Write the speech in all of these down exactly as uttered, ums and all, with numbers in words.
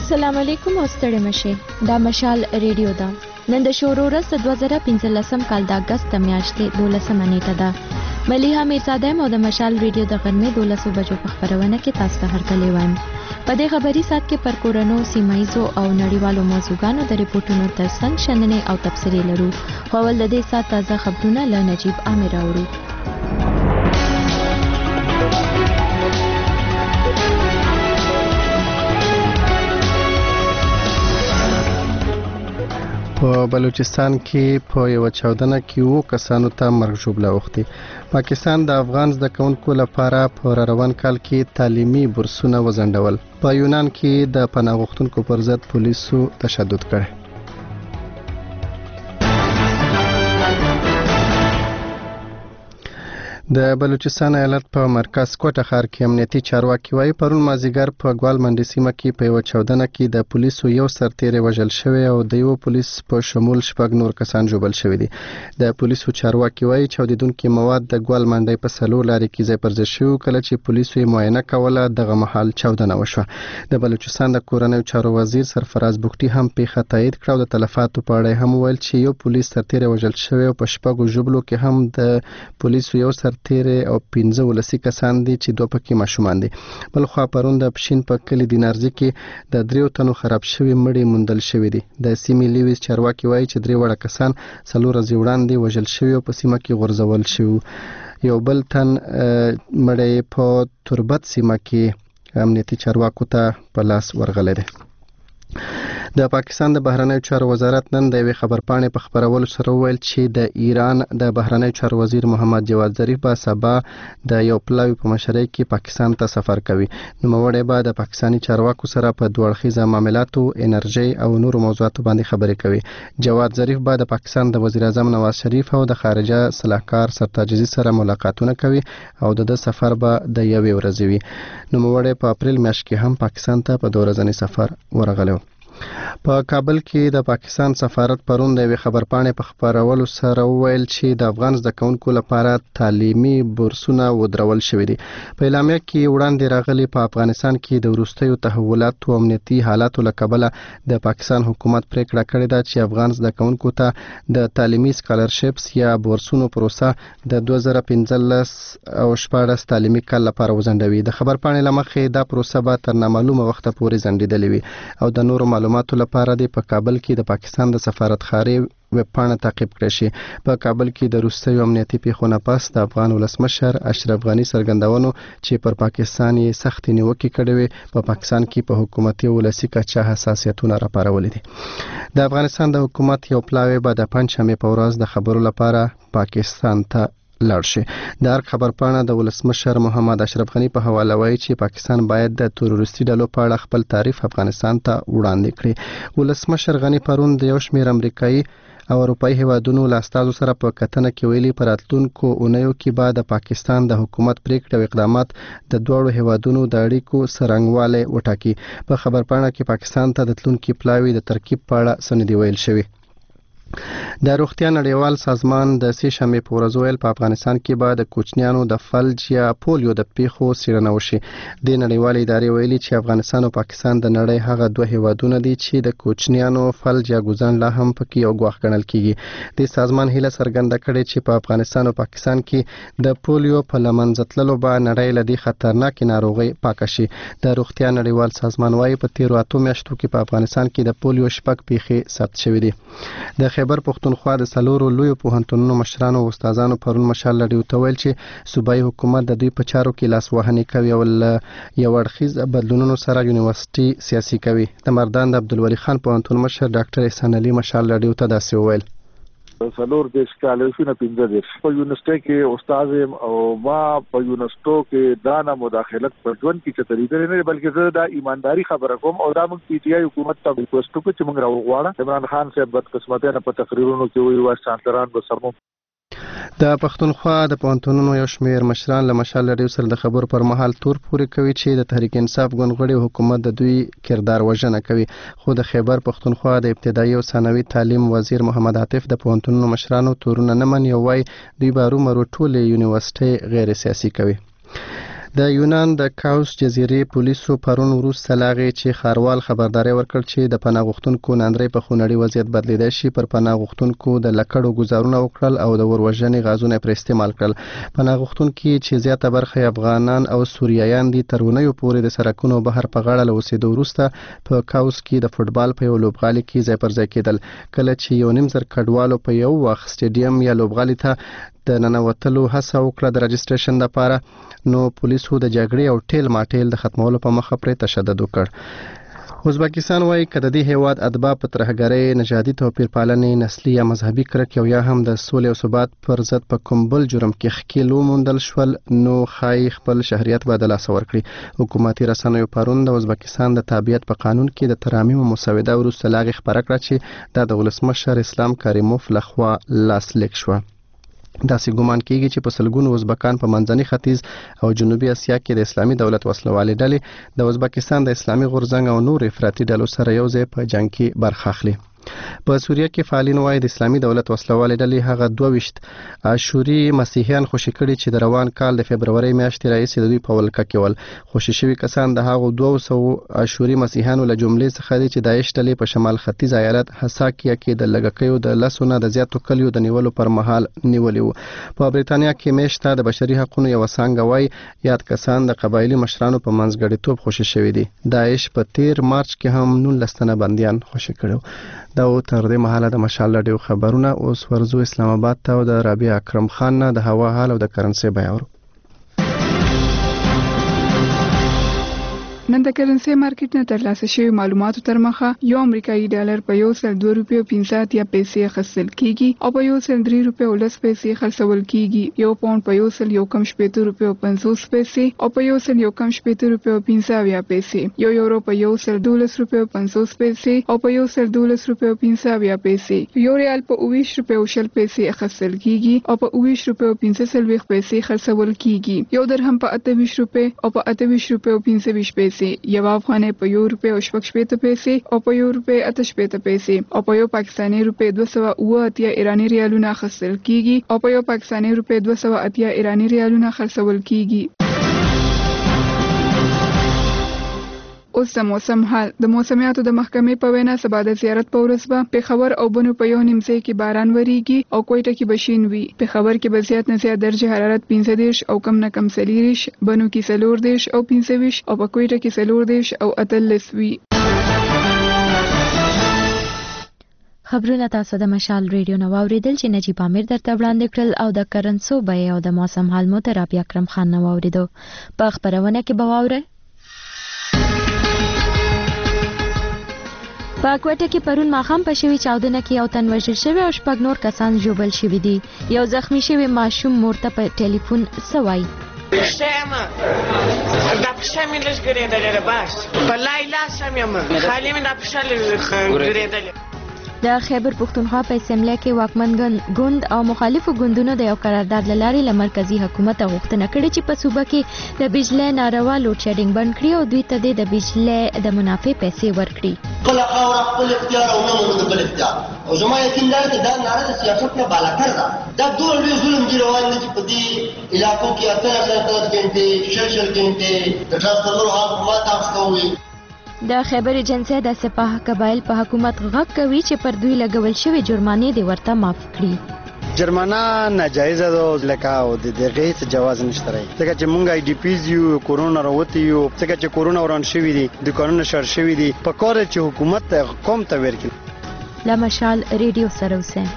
السلام علیکم او ستړي مشه دا مشال ریډیو دا نن د شورو ورځ د دوه زره پنځلسم کال د اگست میاشتې دولسمه نیټه ده ملیحه میرزاده مو د مشال ریډیو د غرمې دولسو بجو په خبرونه کې تاسو ته هرکلی وایم. په دې خبري سات کې پر کورونو سیمایزو او نړیوالو موضوعګانو د ریپورتونو ترڅنګ شننې او تبصرې لرو. خو ول د دې سات تازه خبرونه له نجیب عامر اورو. په بلوچستان کې په یو چاودنه کې وو کسانو ته مرګ ژوبله وختي. پاکستان د افغان زده کوونکو لپاره په روان کال کې تعلیمي بورسونه وزندول. په یونان کې د پناه غوښتونکو پر ضد پولیسو تشدد کړی. د بلوچستان ایالت په مرکز کوټه ښار کې امنیتي چارواکي وايي پرون مازیګر په ګوال منډي سیمه کې په یو چاودنه کې د پولیسو یو سرتیری وژل شوی او د یو پولیس په شمول شپږ نور کسان ژوبل شوی دي. د پولیسو چارواکي وايي چاودیدونکو مواد د ګوال منډي په سلو لارې کې ځای پر ځای شو کله چې پولیسو یې معاینه کوله دغه محل چاودنه وشوه. د بلوچستان د کورنیو چارو وزیر سرفراز بوختي هم پیښه تایید کړه او د تلفاتو په اړه هم ویل چې یو پولیس سرتیری وژل شوی او په شپږو ژوبلو کې هم د پولیسو یو سر تیره او پنځه ولسی کسان دي چې دوه پکې ماشومان دي. بل خو پرون د پښین په کلی دینارځي کې د دریو تنو خراب شوی مړی موندل شوی دي. د سیمې لیویس چارواکي وایي چې درې وړه کسان څلور ورځې وړاندې وژل شوی او په سیمه کې غورځول شوی. یو بل تن مړی په تربت سیمه کې امنیتي چارواکو ته په لاس ورغلی دی. د پاکستان د بهرنیو چارو وزارت نن د یوې خبرپاڼې په خبرولو سره وویل چې د ایران د بهرنیو چارو وزیر محمد جواد ظریف به سبا د یو پلاوي په مشرۍ کې پاکستان ته سفر کوي. نوموړی به د پاکستاني چارواکو سره په دوه اړخیزه معاملاتو، انرژي او نورو موضوعاتو باندې خبرې کوي. جواد ظریف به د پاکستان د وزیر اعظم نواز شریف او د خارجه صلاحکار سرتاج عزیز سره ملاقاتونه کوي او د د سفر به د یوې ورځې وي. نوموړی په اپریل میاشت کې هم پاکستان ته په دوه ورځنی سفر ورغلی. په کابل کې د پاکستان سفارت پرون د یوې خبرپاڼې په خبرولو سره وویل چې د افغان زده کوونکو لپاره تعلیمي بورسونه ودرول شوي دي. په اعلامیه کې وړاندې راغلي په افغانستان کې د وروستیو تحولاتو او امنیتي حالاتو له کبله د پاکستان حکومت پریکړه کړې ده چې افغان زده کوونکو ته د تعلیمي سکالرشپس یا بورسونو پروسه د دوه زره پنځلس او شپاړس تعلیمي کال لپاره وځنډوي. د خبرپاڼې له مخې دا پروسه به تر نامعلومه وخته پورې ځنډېدلې وي او د نورو معلوماتو لپاره د په کابل کې د پاکستان د سفارتخانې ویب پاڼه تعقیب کړئ شي. په کابل کې د وروستیو امنیتي پیښو نه پس د افغان ولسمشر اشرف غني څرګندونو چې پر پاکستان یې سختې نیوکې کړې وې په پاکستان کې په حکومتي ولسي کچه حساسیتونه راپارولي دي. د افغانستان د حکومت یو پلاوی به د پنجشنبې په ورځ د خبرو لپاره پاکستان ته لاړ شي. د هر خبرپاڼه د ولسمشر محمد اشرف غني په حواله وایي چې پاکستان باید د تروریستي ډلو په اړه خپل تعریف افغانستان ته وړاندې کړي. ولسمشر غني پرون د یو شمېر امریکایي او اروپایي هیوادونو له استازو سره په کتنه کې ویلي په راتلونکو اونیو کې به د پاکستان د حکومت پریکړې او اقدامات د دواړو هیوادونو د اړیکو څرنګوالی وټاکي. په خبرپاڼه کې پاکستان ته د تلونکي پلاوي د ترکیب په اړه څه نه دي ویل شوي. د روغتیا نړیوال سازمان د سې شنبې په ورځ ویل په افغانستان کې به د کوچنیانو د فلج یا پولیو د پیښو څېړنه وشي. د نړیوالې ادارې ویلي چې افغانستان او پاکستان د نړۍ هغه دوه هیوادونه دي چې د کوچنیانو فلج یا ګوزن لا هم پکې یو ګواښ ګڼل کیږي. د سازمان هیله څرګنده کړې چې په افغانستان او پاکستان کې د پولیو په له منځه تللو به نړۍ له دې خطرناکې ناروغۍ پاکه شي. د روغتیا نړیوال سازمان وايي په تیرو اتو میاشتو کې په افغانستان کې د پولیو شپږ پیښې ثبت شوې دي. د خیبر پښتونخوا د څلورو لویو پوهنتونونو مشرانو او استادانو پرون مشال راډیو ته ویل چې صوبایي حکومت د دوی په چارو کې لاسوهنې کوي او له یو اړخیز بدلونونو سره یونیورسيټي سیاسي کوي. د مردان د عبدالولي خان پوهنتون مشر ډاکټر احسان علي مشال راډیو ته داسې وویل: څلور دیش کال شو نه پنځه دیش په یونیورسيټي کې استاد او ما په یونیورسيټو کې دانه مداخلت پر ژوند کې چې طریقې نه بلکې زه د ایمانداری خبره کوم او دا موږ پی ټی آی حکومت ته ریکوست وکړو چې موږ راوغواړو. عمران خان صاحب بدقسمتانه په تقریرونو کې ویل وایي چانسلران به سمو. د پښتونخوا د پوهنتونونو یو شمېر مشران له مشال راډیو سره د خبرو پر مهال تور پورې کوي چې د تحریک انصاف ګوندغړي حکومت د دوی کردار وژنه کوي. خو د خیبر پښتونخوا د ابتدایي او ثانوي تعلیم وزیر محمد عاطف د پوهنتونونو مشرانو تورونه نه مني او وايي دوی به رومرو ټولې یونیورسيټي غیر سیاسي کوي. د یونان د کاوس جزیرې پولیسو پرون وروسته لاغې چې خاروال خبرداري ورکړ چې د پناه غوښتونکو ناندري په خونړي وضعیت بدلیدای شي پر پناه غوښتونکو د لکړو گزارونه وکړل او د وروژنې غازونه پر استعمال کړل. پناه غوښتونکو چې زیاته برخه افغانان او سوریایان دي ترونیو پورې د سرکونو بهر په غاړه له اوسېدو وروسته په کاوس کې د فوټبال په یو لوبغالي کې ځای پر ځای کېدل. کله چې یو نیم زر کډوالو په یو وخت سټیډیم یا لوبغالي ته د ننوتلو هڅه وکړه د رجسټریشن لپاره، نو پولیسو د جګړې او ټیل ماټیل د ختمولو په مخه پرې تشدد وکړ. ازبکستان وايي که د دې هیواد ادبا په ترهګرۍ، نژادي توپیر پالنې، نسلي یا مذهبي کرکې او یا هم د سولې او ثبات پر ضد په کوم بل جرم کې ښکېل وموندل شول نو ښایي خپل شهریت به د لاسه ورکړي. حکومتي رسنیو پرون د ازبکستان د تابعیت په قانون کې د ترامیم مسوده وروسته لاغې خپره کړه چې دا د ولسمشر اسلام کریموف لخوا لاسلیک شوه. داسې ګومان کیږي چې په سلګونو ازبکان په منځني ختیځ او جنوبي اسیا کې د اسلامي دولت وسلوالې ډلې د ازبکستان د اسلامي غورځنګ او نور افراطي ډلو سره یو ځای په جنگ کې برخه اخلي. په سوریه کې فعالین وايي د اسلامي دولت وسلوالې ډلې هغه دوه ویشت اشوري مسیحیان خوشي کړي چې د روان کال د فبرورۍ میاشتې راهیسې د دوی په ولکه کې ول. خوشي شوي کسان د هغو دوه سوه اشوري مسیحیانو له جملې څخه دي چې داعش ډلې په شمال ختیځ ایالت حساکیه کې د لږکیو د لسو نه د زیاتو کلیو د نیولو پر مهال نیولي وو. په بریتانیا کې میشته د بشري حقوقو یو څانګه وايي یاد کسان د قبایلي مشرانو په منځګړیتوب خوشي شوي دي. داعش په تیر مارچ کې هم نولس تنه بندیان خوشي کړو. دا تر دې مهاله د مشال رادیو خبرونه اوس ورزو اسلام آباد ته او د رابعه اکرم خان نه د هوا حال او د کرنسي بیان. نن د کرنسي مارکیټ نه ترلاسه شوی معلوماتو تر مخه یو امریکایي ډالر په یو سل دوه روپیو پنځه اتیا پیسې خرڅل کیږي او په یو سل درې روپیو لس پیسې خرڅول کیږي. یو پاوند په یو سل یو کم شپېته روپیو پنځوس پیسې او په یو سل یو کم شپېته روپیو پنځه اویا پیسې. یو یورو په یو سل دولس روپیو پنځوس پیسې او په یو سل دولس روپیو پنځه اویا پیسې. یو ریال په اوویشت روپیو شل پیسې خرڅل کیږي او په اوویشت روپیو پنځه څلوېښت پیسې خرڅول کیږي. یو درهم په اته ویشت روپیو او په اته ویشت روپیو پنځه ویشت پیسې. یو افغانۍ په یو روپۍ او شپږ شپېته پیسې او په یو روپۍ اته شپېته پیسې او په یو پاکستاني روپۍ دوه سوه اوه اتیا ایراني ریالونه اخیستل کیږي او په یو پاکستاني روپۍ دوه سوه اتیا ایراني ریالونه خرڅول کیږي. اوس د موسم حال. د موسمیاتو د محکمې په وینا سبا د زیارت په ورځ به پېښور او بنو په یو نیم ځای کې باران وریږي او کوټه کې به شین وي. پېښور کې به زیات نه زیات درجه حرارت پنځه دېرش او کم نه کم څلېرویشت، بنو کې څلور دېرش او پنځه ویشت او په کوټه کې څلور دېرش او اتلس وي. خبرونه تاسو د مشال ریډیو نو واوریدل چې نجیب امیر درته وړاندې کړل او د کرنسو بیې او د موسم حال مو تر رابعه اکرم خان نو واوریدو. په خبرونه کې به واورئ په کوټه کې پرون ماښام په شوي چاودنه کې یو تن وژل شوی او شپږ نور کسان ژوبل شوي دي. یو زخمی شوی ماشوم مور ته په ټلیفون څه وایي؟ شیمه دا پښه مې لږ ګرېدلې بس په لای لاس هم یم خالي مې دا پښه لږ ګرېدلې. د خیبر پښتونخوا په اسمبلی کې واکمن ګوند او مخالفو ګوندونو د یو قرارداد له لارې له مرکزي حکومت غوښتنه کړې چې په صوبه کې د بجلی ناروا لوډ شیډینګ بند کړي او دوی ته د بجلی د منافع پیسې ورکړي. خپل خاوره خپل اختیار او نه مونږ بل اختیار او زما یقین دی چې دا ناره د سیاست نه بالاتر ده. دا دوه لوی ظلم دی روان دي چې په دې علاقو کې اتلس اتلس ګنټې شل شل ګنټې د ټرانسفورمر حکومت تاسو کوي. د خیبر ایجنسی د سپاه قبایل په حکومت غږ کوي چې پر دوی لګول شوی جرمانې د ورته معاف کړي. جرمانه ناجایزه ده لکه او د دغه هیڅ جواز نشته راي ځکه چې مونږ آی ډي پیز یو کورونا راوتی یو ځکه چې کورونا وران شوی دي د قانون شر شوی دي په کار چې حکومت قوم ته ورکړي. لا مشال ریډیو سره اوسئ.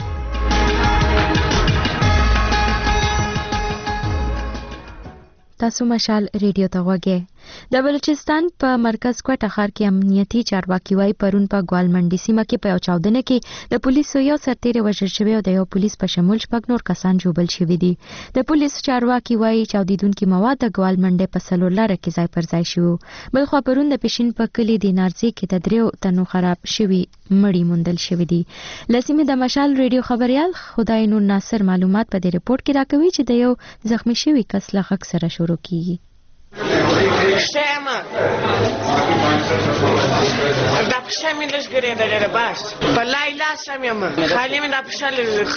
تاسو مشال ریډیو ته غوږی. د بلوچستان په مرکز کوټه ښار کې امنیتي چارواکي وايي پرون په ګوالمنډي سیمه کې په یو چاودنه کې د پولیسو یو سرتیری وژل شوی او د یو پولیس په شمول شپږ نور کسان ژوبل شوي دي. د پولیسو چارواکي وايي چاودیدونکي مواد د ګوالمنډۍ په څلور لاره کې ځای پر ځای شوي. بلخوا پرون د پښین په کلي د نارځي کې د دریو تنو خراب شوي مړي موندل شوي دي. له سیمې د مشال ریډیو خبریال خدای نور ناصر معلومات په دې رپورټ کې راکوي چې د یو زخمی شوي کس له غږ سره شروع کیږي. شیمه دا پښه مې لږ ګرېدلې ده بس په لای لاس هم یم خالي مې دا پښه لږ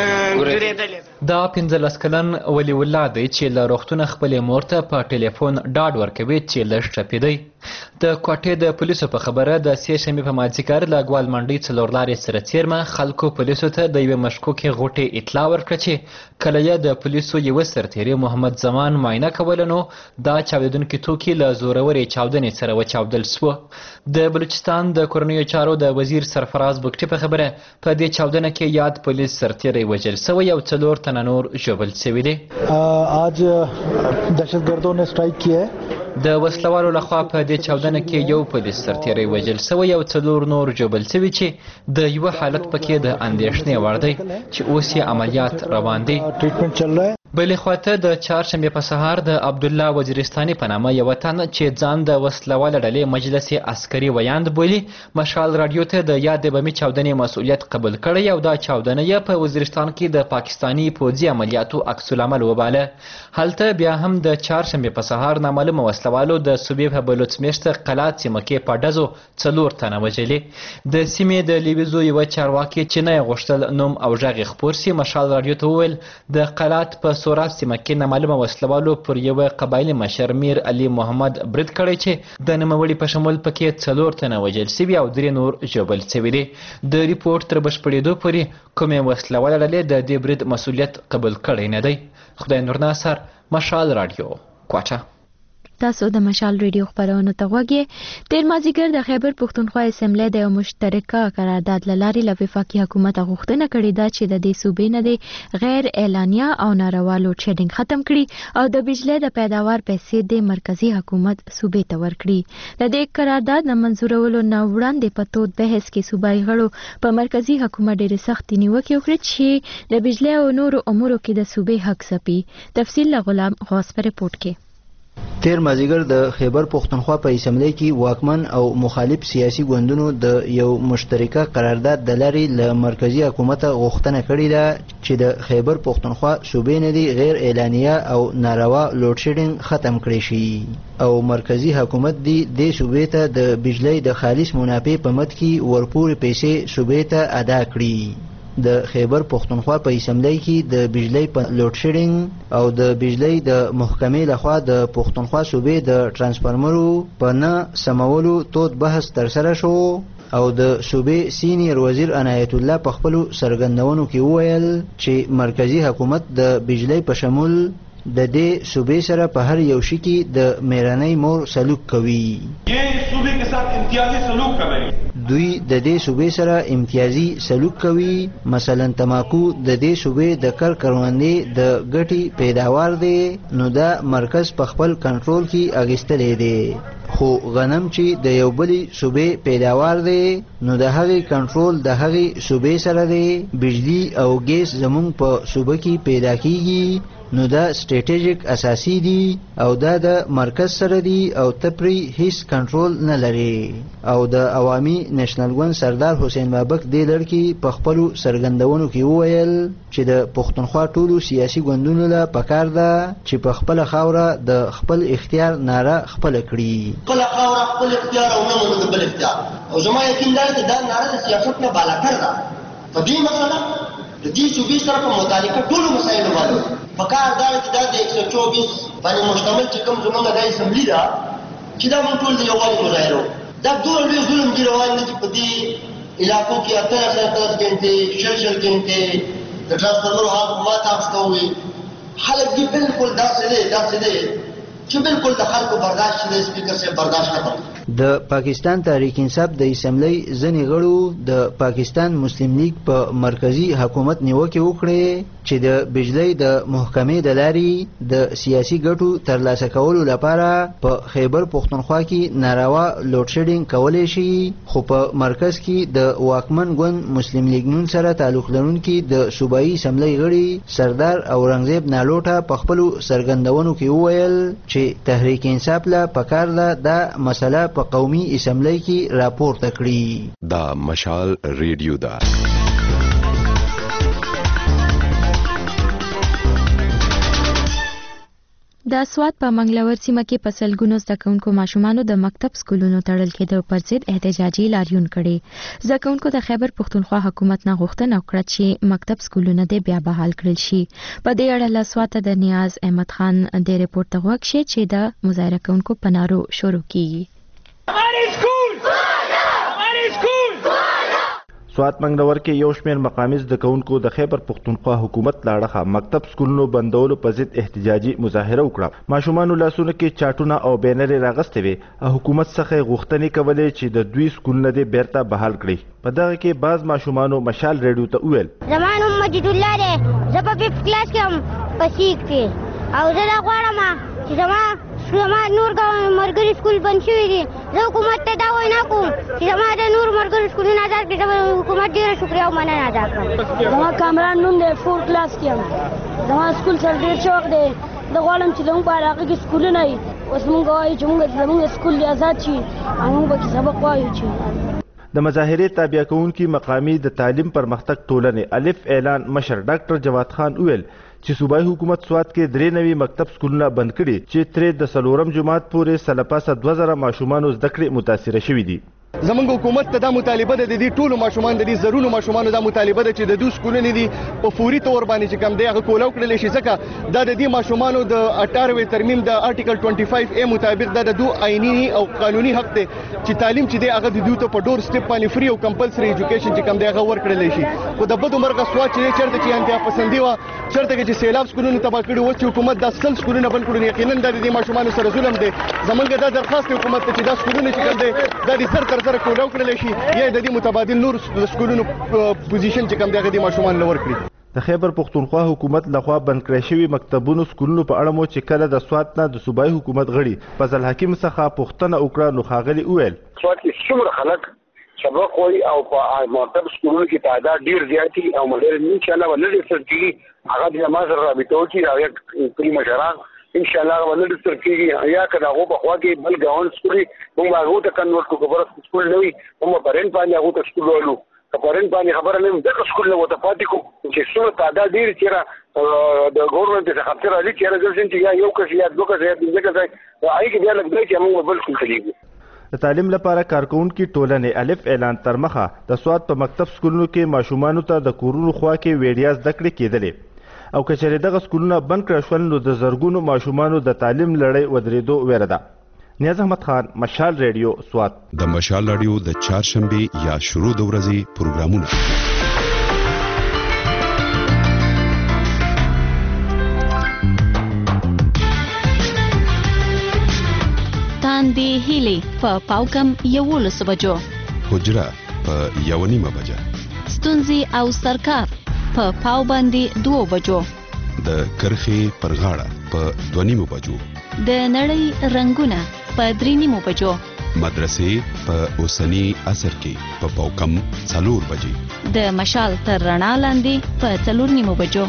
ګرېدلې ده. دا پنځلس کلن ولي الله دی چې له روغتونه خپلې مور ته په ټلیفون ډاډ ورکوي چې لږ ټپېدی. د کوټې د پولیسو په خبره د سې شنبې په مازدیګر له ګوال منډۍ څلور لارې سره څیرمه خلکو پولیسو ته د یوې مشکوکې غوټې اطلاع ورکړه چې کله یې د پولیسو یوه سرتیري محمد زمان معاینه کوله نو دا چاودېدونکي توکي له زورورې چاودنې سره وچاودل سوه. د بلوچستان د کورنیو چارو د وزیر سرفراز بګټي په خبره په دې چاودنه کې یاد پولیس سرتیری وژل سوی او څلور تنه نور ژوبل سوي دي. आज दहशतगर्दों ने स्ट्राइक किया है. د وسلوالو لخوا په دې چاودنه کې یو پولیس سرتیری وژل سوی او څلور نور ژوبل سوي چې د یوه حالت پکې د اندېښنې وړ دی چې اوس یې عملیات روان دي. ट्रीटमेंट चल रहा है. بلې خواته د چهارشنبې په سهار د عبدالله وزیرستاني په نامه یوه تن چې ځان د وسلواله ډلې مجلس عسکري ویاند بولي مشال راډیو ته د یادې بمي چاودنې مسؤلیت قبول کړی او دا چاودنه یې په وزیرستان کې د پاکستاني پوځي عملیاتو عکس العمل وباله. هلته بیا هم د چهارشنبې په سهار نامعلومه وسلوالو د صوبې په بلوڅ میشته قلات سیمه کې په ډزو څلور تنه وژلې. د سیمې د لیویزو یوه چارواکي چې نه یې غوښتل نوم او غږ یې خپور سي مشال راډیو ته وویل د قلات په سورات سیمه کې نامعلومه وسلوالو پر یوه قبایلي مشر میر علي محمد برید کړی چې د نوموړي په شمول پکې څلور تنه وژل سوي او درې نور ژوبل سوي دي. د ریپورټ تر بشپړېدو پورې کومې وسلواله ډلې د دې برید مسؤلیت قبول کړی نه دی. خدای نور ناصر، مشال راډیو، کوټه. تاسو د مشال ریډیو خبرونو ته غوږی. تیر مازدیګر د خیبر پښتونخوا اسمبلی د یو مشترکه قرارداد له لارې له وفاقي حکومت غوښتنه کړې ده چې د دې صوبې نه د غیر اعلانیه او ناروا لوډ شیډینګ ختم کړي او د بجلی د پیداوار پیسې د مرکزی حکومت صوبې ته ورکړي. د دې قرارداد نه منظورولو نه وړاندې په تود بحث کې صوبایي غړو په مرکزی حکومت ډېرې سختې نیوکې وکړې چې د بجلی او نورو امورو کې د صوبې حق ځپي. تفصیل له غلام غوث په رپورټ کې. تیر مازدیګر د خیبر پښتونخوا په اسمبلی کې واکمن او مخالف سیاسي ګوندونو د یو مشترکه قرارداد د لارې له مرکزی حکومت غوښتنه کړې ده چې د خیبر پښتونخوا صوبې نه دي غیر اعلانیه او ناروا لوډ شیډینګ ختم کړي شي او مرکزی حکومت دی د صوبې ته د بجلی د خالص منافع په مد کې ورپورې پیسې صوبې ته ادا کړي. د خیبر پښتونخوا په اسمبلی کې د بجلی په لوډ شیډینګ او د بجلی د محکمې لخوا د پښتونخوا صوبې د ترانسفارمرو په نه سمولو تود بحث ترسره شو او د صوبې سینیر وزیر عنایت الله په خپلو څرګندونو کې وویل چې مرکزی حکومت د بجلی په شمول د دې صوبې سره په هر یو شي کې د میرانۍ مور سلوک کوي. دوی د دې صوبې سره امتیازي سلوک کوي. مثلا تماکو د دې صوبې د کر کروندې د ګټې پیداوار دی نو دا مرکز په خپل کنټرول کې اخیستلی دی خو غنم چې د یو بلې صوبې پیداوار دی نو د هغې کنټرول د هغې صوبې سره دی. بجلی او ګیس زمونږ په صوبه کې پیدا کیږي نو دا سټریټیجیک اساسي دي او دا د مرکز سره دي او ته پرې هیڅ کنټرول نه لري. او د عوامي نېشنل ګوند سردار حسین بابک دې لړ کې په خپلو څرګندونو کې وویل چې د پښتونخوا ټولو سیاسي ګوندونو له پکار ده چې په خپله خاوره د خپل اختیار ناره خپله کړي. خپله خاوره خپل اختیار او نه منو د بل اختیار او زما یقین دی چې دا ناره د سیاست نه بالاتر ده. په دې مسله د دې صوبې سره په متعلقه ټولو مسایلو باندې پکار دا چې دا د ایک سو چوبیس باندې مشتمل چې کوم زموږ د اسمبلی ده چې دا موږ ټول د یووالي مظاهره دا دوه لوی ظلم دی روان دي چې په دې علاقو کې اتلس اتلس ګنټې شل شل ګنټې د ترانسفارمرو حق ما تاسو ته ووایي. خلک دې بالکل داسې دی داسې دی چې بالکل د خلکو برداشت چې د سپیکر صاحب برداشت ختم. د پاکستان تحریک انصاف د اسمبلی ځینې غړو د پاکستان مسلم لیگ په مرکزی حکومت نیوکې وکړې چې د بجلی د محکمې د لارې د سیاسي ګټو ترلاسه کولو لپاره په خیبر پښتونخوا کې ناروا لوډ شیډینګ کولی شي خو په مرکز کې د واکمن ګوند مسلم لیگ نون سره تعلق لرونکي د صوبایي اسمبلی غړي سردار اورنګزیب نالوټه په خپلو څرګندونو کې وویل چې تحریک انصاف له پکار ده دا مسله په قومي اسمبلی کې راپورته کړي. دا مشال ریډیو ده. د سوات په منګلور سیمه کې په سلګونو زده کوونکو ماشومانو د مکتب سکولونو تړل کېدو پر ضد احتجاجي لاریون کړي. زده کوونکو د خیبر پښتونخوا حکومت نه غوښتنه وکړه چې مکتب سکولونه دې بیا بحال کړل شي. په دې اړه له سواته د نیاز احمد خان د ریپورت ته غوږ شي چې د مظاهره کوونکو په نارو شروع کیږي. سوات منګلور کې یو شمېر مقامي زده کوونکو د خیبر پښتونخوا حکومت له اړخه مکتب سکولونو بندولو په ضد احتجاجي مظاهره وکړه. ماشومانو لاسونو کې چاټونه او بینرې راغستې وې او حکومت څخه غوښتنې کولې چې د دوی سکولونه دې بیرته بحال کړي. په دغه کې بعض ماشومانو مشال ریډیو ته وویل زما نوم مجید الله دی، زه په ففت کلاس کې یم په سیک کې او زه دا غواړم چې زما زما نور مرګري سکول بند شوي دي. زه حکومت ته دا وینا کوم چې زما د نور مرګري سکولونه ازاد کړي. زه حکومت ډېره شکریه او مننه ادا کړم. زما کامران نوم دی، فور کلاس کې یم. زما سکول سره ډېر شوق دی. زه غواړم چې زموږ په علاقه کې سکولونه وي. اوس موږ وایو چې موږ زموږ سکول دې ازاد شي او موږ پکې سبق وایو. چې د مظاهرې تابع کوونکي مقامي د تعلیم پرمختګ ټولنې الف اعلان مشر ډاکټر جواد خان وویل چې صوبایي حکومت سوات کې درې نوي مکتب سکولونه بند کړي چې ترې د څلورم جماعت پورې سلپاسه دوه زره ماشومانو زده کړې متاثره شوي دي. زمونږ حکومت ته دا مطالبه ده د دې ټولو ماشومان د دې زرونو ماشومانو دا مطالبه ده چې د دوی سکولونه دي په فوري تور باندې چې کوم دی هغه کولاو کړلی شي، ځکه دا د دې ماشومانو د اټاروې ترمیم د آرټیکل پنځه پنځه ای مطابق دا د دوی آئیني او قانوني حق دی چې تعلیم چې دی هغه د دوی ته په ډور سټیپ باندې فری او کمپلسري ایجوکیشن چې کوم دی هغه ورکړلی شي. خو د بدو مرغه سوات چې چېرته چې انتها پسندي وه، چېرته کې چې سیلاب سکولونه تباه کړي وو، چې حکومت دا سل سکولونه بند کړي، یقینا دا د دې ماشومانو سره ظلم دی. زمونږ دا درخواست دی حکومت ته چې دا سکولونه چې کوم دی دا د زر تر زره کولاو کړلی شي یا د دې متبادل نور سکولونو پوزیشن چې کوم دی هغه د ماشومان له ورکړي. د خیبر پښتونخوا حکومت لخوا بند کړی شوي مکتبونو سکولونو په اړه مو چې کله د سوات نه د صوبایي حکومت غړي فضل حکیم څخه پوښتنه وکړه نو ښاغلي وویل سوات کې څومره خلک سبق وایي او په مکتب سکولونو کې تعداد ډېر زیات دي او مډر انشاءالله به نه ډېر کېږي. هغه د زما سره رابطه وکړي او یا کلي مشران انشاءالله به نه ډېر کېږي یا که د هغو په خوا کې بل ګاونډ سکول وي موږ به هغو ته کنورټ کړو. که بره سکول نه وي موږ به په رینټ باندې هغو ته سکول وایلو. که په رینټ باندې خبره نه وي دغه سکول نه ورته پاتې کړو چې څومره تعداد ډېر چېرې د ګورنمنټ څخه خبر راځي چېرې ګرځي چې یا یو کس یا دوه کس یا پنځه کس هغې کې بیا لږ دی چې موږ بل سکول ته لیږو. د تعلیم لپاره کارکونکي ټولنې الف اعلان تر مخه د سوات په مکتب سکولونو کې ماشومانو ته د کورونو خوا کې ویډیا زده کړې کېدلې او که چېرې دغه سکولونه بند کړه شول نو د زرګونو ماشومانو د تعلیم لړۍ ودرېدو ویره ده. نیاز احمد خان، مشال ریډیو، سوات. د مشال راډیو د چهارشنبې یا شروع د ورځې پروګرامونه تاندې هیلې په پاوکم یولس بجو، حجره په یو نیمه بجه، ستونزې او سرکار په پاو باندې دوه بجو، د کرخې پر غاړه په دوه نیمو بجو، د نړۍ رنگونه په درې نیمو بجو، مدرسې په اوسنی عصر کې په پاوکم څلور بجې، د مشال تر رڼا لاندې په څلور نیمو بجو.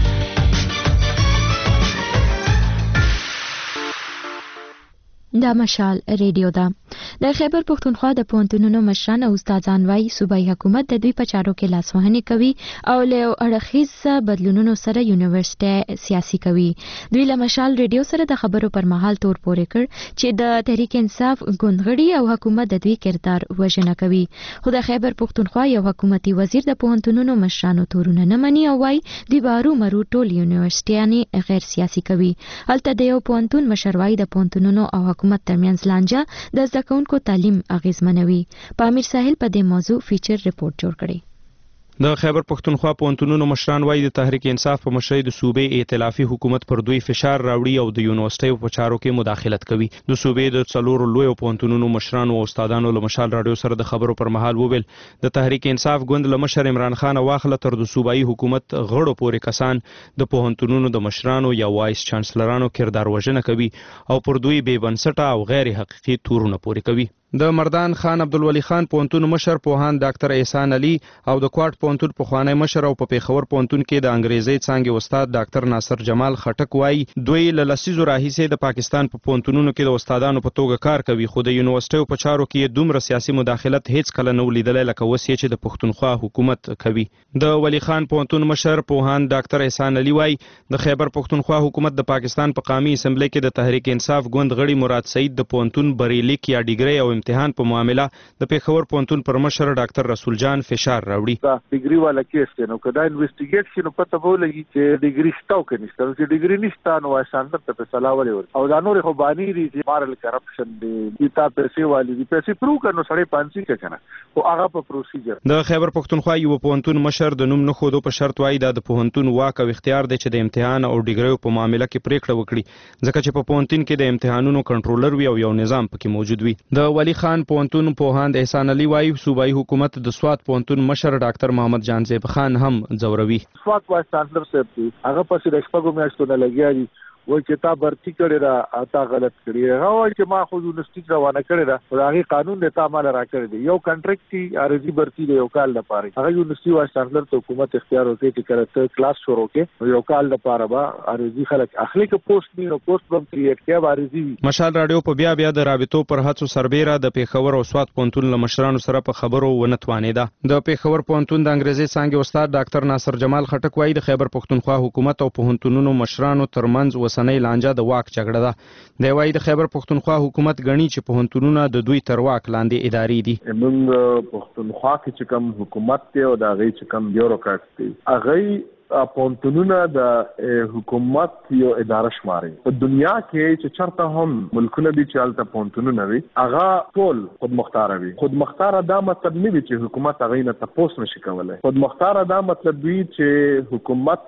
دا مشال ریډیو ده. د خیبر پښتونخوا د پوهنتونونو مشران او استادان وايي صوبایي حکومت د دوی په چارو کې لاسوهنې کوي او له اړخیز بدلونونو سره یونیورسيټي سیاسي کوي. دوی له مشال ریډیو سره د خبرو پر مهال تور پورې کړ چې د تحریک انصاف ګوندغړي او حکومت د دوی کردار وژنه کوي. خو د خیبر پښتونخوا یو حکومتي وزیر د پوهنتونونو مشرانو تورونه نه مني او وايي دوی بارو مرو ټول یونیورسيټي غیر سیاسي کوي. هلته د یو پوهنتون مشر وايي د پوهنتونونو او حکومت ترمنځ لانجه د زده کوونکو تعلیم اغیزمنوي. پامیر ساحل په دې موضوع فیچر ریپورت جوړ کړی. د خیبر پښتونخوا پوهنتونونو مشران وايي د تحریک انصاف په مشرۍ د صوبې ائتلافي حکومت پر دوی فشار راوړي او د یونیورسيټیو په چارو کې مداخلت کوي. د صوبې د څلورو لویو پوهنتونونو مشرانو او استادانو له مشال راډیو سره د خبرو پر مهال وویل د تحریک انصاف ګوند له مشر عمران خان واخله تر د صوبایي حکومت غړو پورې کسان د پوهنتونونو د مشرانو یا وایس چانسلرانو کردار وژنه کوي او پر دوی بې بنسټه او غیر حقیقي تورونه پورې کوي. د مردان خان عبدالولي خان پوهنتون مشر پوهاند ډاکټر احسان علي او د کوټ پوهنتون پخوانی مشر او په پیښور پوهنتون کې د انګریزي څانګې استاد ډاکټر ناصر جمال خټک وایي دوی له لسیزو راهیسې د پاکستان په پوهنتونونو کې د استادانو په توګه کار کوي، خو د یونیورسټیو په چارو کې دومره سیاسي مداخلت هیڅ کله نه ولیدلی لکه اوس یې چې د پښتونخوا حکومت کوي. د ولی خان پوهنتون مشر پوهاند ډاکټر احسان علي وایي د خیبر پښتونخوا حکومت د پاکستان په قومي اسمبلی کې د تحریک انصاف ګوند غړي مراد سعید د پوهنتون بریلیک یا ډیګري او امتحان په معامله د پیښور پوهنتون پر مشر ډاکټر رسول جان فشار راوړي. دا ډیګري والا کیس دی نو کدا انویسټیګیټ شي نو پته به ولګي چې ډیګري شته او که نشته. چې ډیګري نشته نو وایسانسلر ته فیصله ولې او دا نور خو بانی دي چې مارل کرپشن دی کتا پیسې والی دي پیسې پرو کړو سړی پانسي کې کنه او هغه په پروسیجر. د خیبر پښتونخوا یو پوهنتون مشر د نوم نه خودو په شرط وایي دا د پوهنتون واک او اختیار دی چې د امتحان او ډیګریو په معامله کې پریکړه وکړي ځکه چې په پوهنتون کې د امتحانونو کنټرولر وي او یو نظام پکې موجود وي. د ولی خان پوهنتون پوهاند احسان علي وایي صوبایي حکومت د سوات پوهنتون مشر ډاکټر محمد جان زیب خان هم ځوروي. سوات وایس چانسلر صاحب دی هغه پسې د شپږو میاشتو نه لګیا دي وایي چې تا برتی کړې ده تا غلط کړې هغه وایي چې ما خو یونیورسټي روانه کړې ده خو هغې قانون دی تا مال راکړی دی یو کنټریکټ دی عارضي برتی دی یو کال لپاره هغه یونیورسټي وایس چانسلر ته حکومت اختیار ورکوي چې کله ته کلاس شروع کړې یو کال لپاره به عارضي خلک اخلي که پوسټ وي نو پوسټ به کریټ کړي به عارضي وي. مشال راډیو په بیا بیا د رابطو پر هڅو سربیره د پیښور او سوات پوهنتون له مشرانو سره په خبرو ونه توانېده. د پیښور پوهنتون د انګریزي څانګې استاد ډاکټر ناصر جمال خټک وایي د خیبر پښتونخوا حکومت او پوهنتونونو مشرانو ترمنځ اوسنۍ لانجه د واک جګړه ده. دی وایي د خیبر پښتونخوا حکومت ګڼي چې پوهنتونونه د دوی تر واک لاندې ادارې دي. موږ پښتونخوا کې چې کوم حکومت دی او د هغې چې کوم بیوروکراټ دی هغوی پوهنتونونه د حکومت یو اداره شماري. په دنیا کې چې چرته هم ملکونه دي چې هلته پوهنتونونه وي هغه ټول خودمختاره وي. خودمختاره دا مطلب نه وي چې حکومت هغې نه تپوس نشي کولی. خودمختاره دا مطلب وي چې حکومت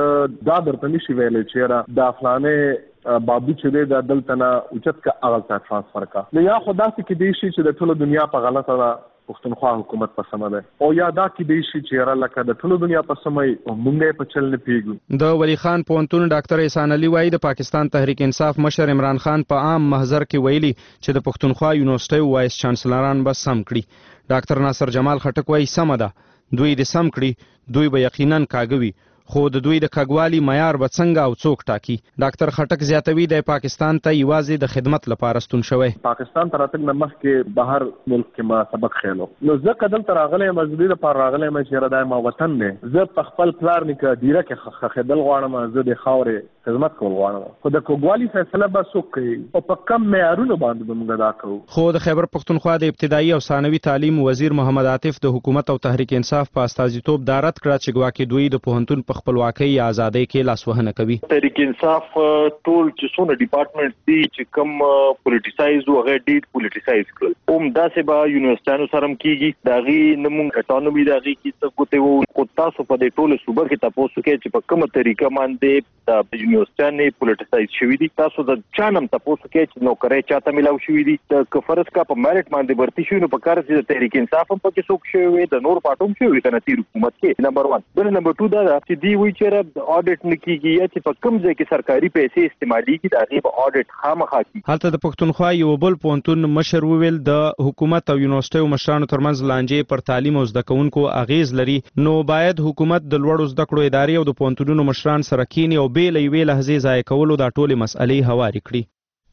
دا درته نشي ویلی چې دا فلانې بابو چې دی دا دلته نه اوچت که هغه ته ټرانسفر کا نو یا خو داسې کیدی شي چې د ټولو دنیا په غلطه ده پښتونخوا حکومت په سمه ده او یا دا کیدی شي چې یاره لکه د ټولو دنیا په سمه او موږ یې په چل نه پوهېږو. د ولی خان پوهنتون ډاکټر احسان علي وایي د پاکستان تحریک انصاف مشر عمران خان په عام محضر کې ویلي چې د پښتونخوا یونیورسټیو وایس چانسلران به سم کړي. ډاکټر ناصر جمال خټک وایي سمه ده دوی دې سم کړي دوی به یقینا کاږه وي خو د دوی د کاږوالي معیار به څنګه او څوک ټاکي. ډاکټر خټک زیاتوي د پاکستان ته یوازې د خدمت لپاره ستون شوی. پاکستان ته راتګ نه مخکې بهر ملک کې ما سبق خیلو نو زه که دلته راغلی یم مزدوري لپاره راغلی یم چې یاره دا ما وطن دی زه په خپل پلار نیکه دیره کې ښخېدل غواړم زه د خاورې خدمت کول غواړم خو د کوږوالي فیصله به څوک کوي او په کم معیارونو باندې به موږ دا کوو. خو د خیبر پښتونخوا د ابتدایي او ثانوي تعلیم وزیر محمد عاطف د حکومت او تحریک انصاف په استازیتوب دا رد کړه چې ګواکې دوی د پوهنتون په خپلواکۍ یا ازادۍ کې لاسوهنه کوي. تحریک انصاف ټول چې څونه ډپارټمنټ دي چې کم پولیټیسایز او هغه ډیټ پولیټیسایز کړل اوم داسې به یونیورسټیانو سره هم کیږي د هغې نه موږ اټانومي د هغې کې څه ګوتې وو خو تاسو په دې ټوله صوبه کې تپوس وکړئ چې په کومه طریقه باندې د یونیورسټیانې پولیټیسایز شوي دي. تاسو د چا نه هم تپوس وکړئ چې نوکرۍ چاته میلاو شوي دي که فرض کا په میرټ باندې برتي شوي نو په کار چې د تحریک انصاف هم پکې څوک شوی وي د نور پارټو هم شوي وي که نه تېر حکومت کې نمبر ون. بل نمبر ټو دا ده چې دوی وایي چې اډیټ نه کیږي یا چې په کوم ځای کې سرکاري پیسې استعمالېږي د هغې به اډیټ خامخا کیږي. هلته د پښتونخوا یو بل پوهنتون مشر وویل د حکومت او یونیورسټیو مشرانو ترمنځ لانجې پر تعلیم او زده کوونکو اغیز لري نو باید حکومت د لوړو زده کړو ادارې او د پوهنتونونو مشران سره کینی او بې له یوې لحظې ضایع کولو دا ټولې مسئلې هوارې کړي.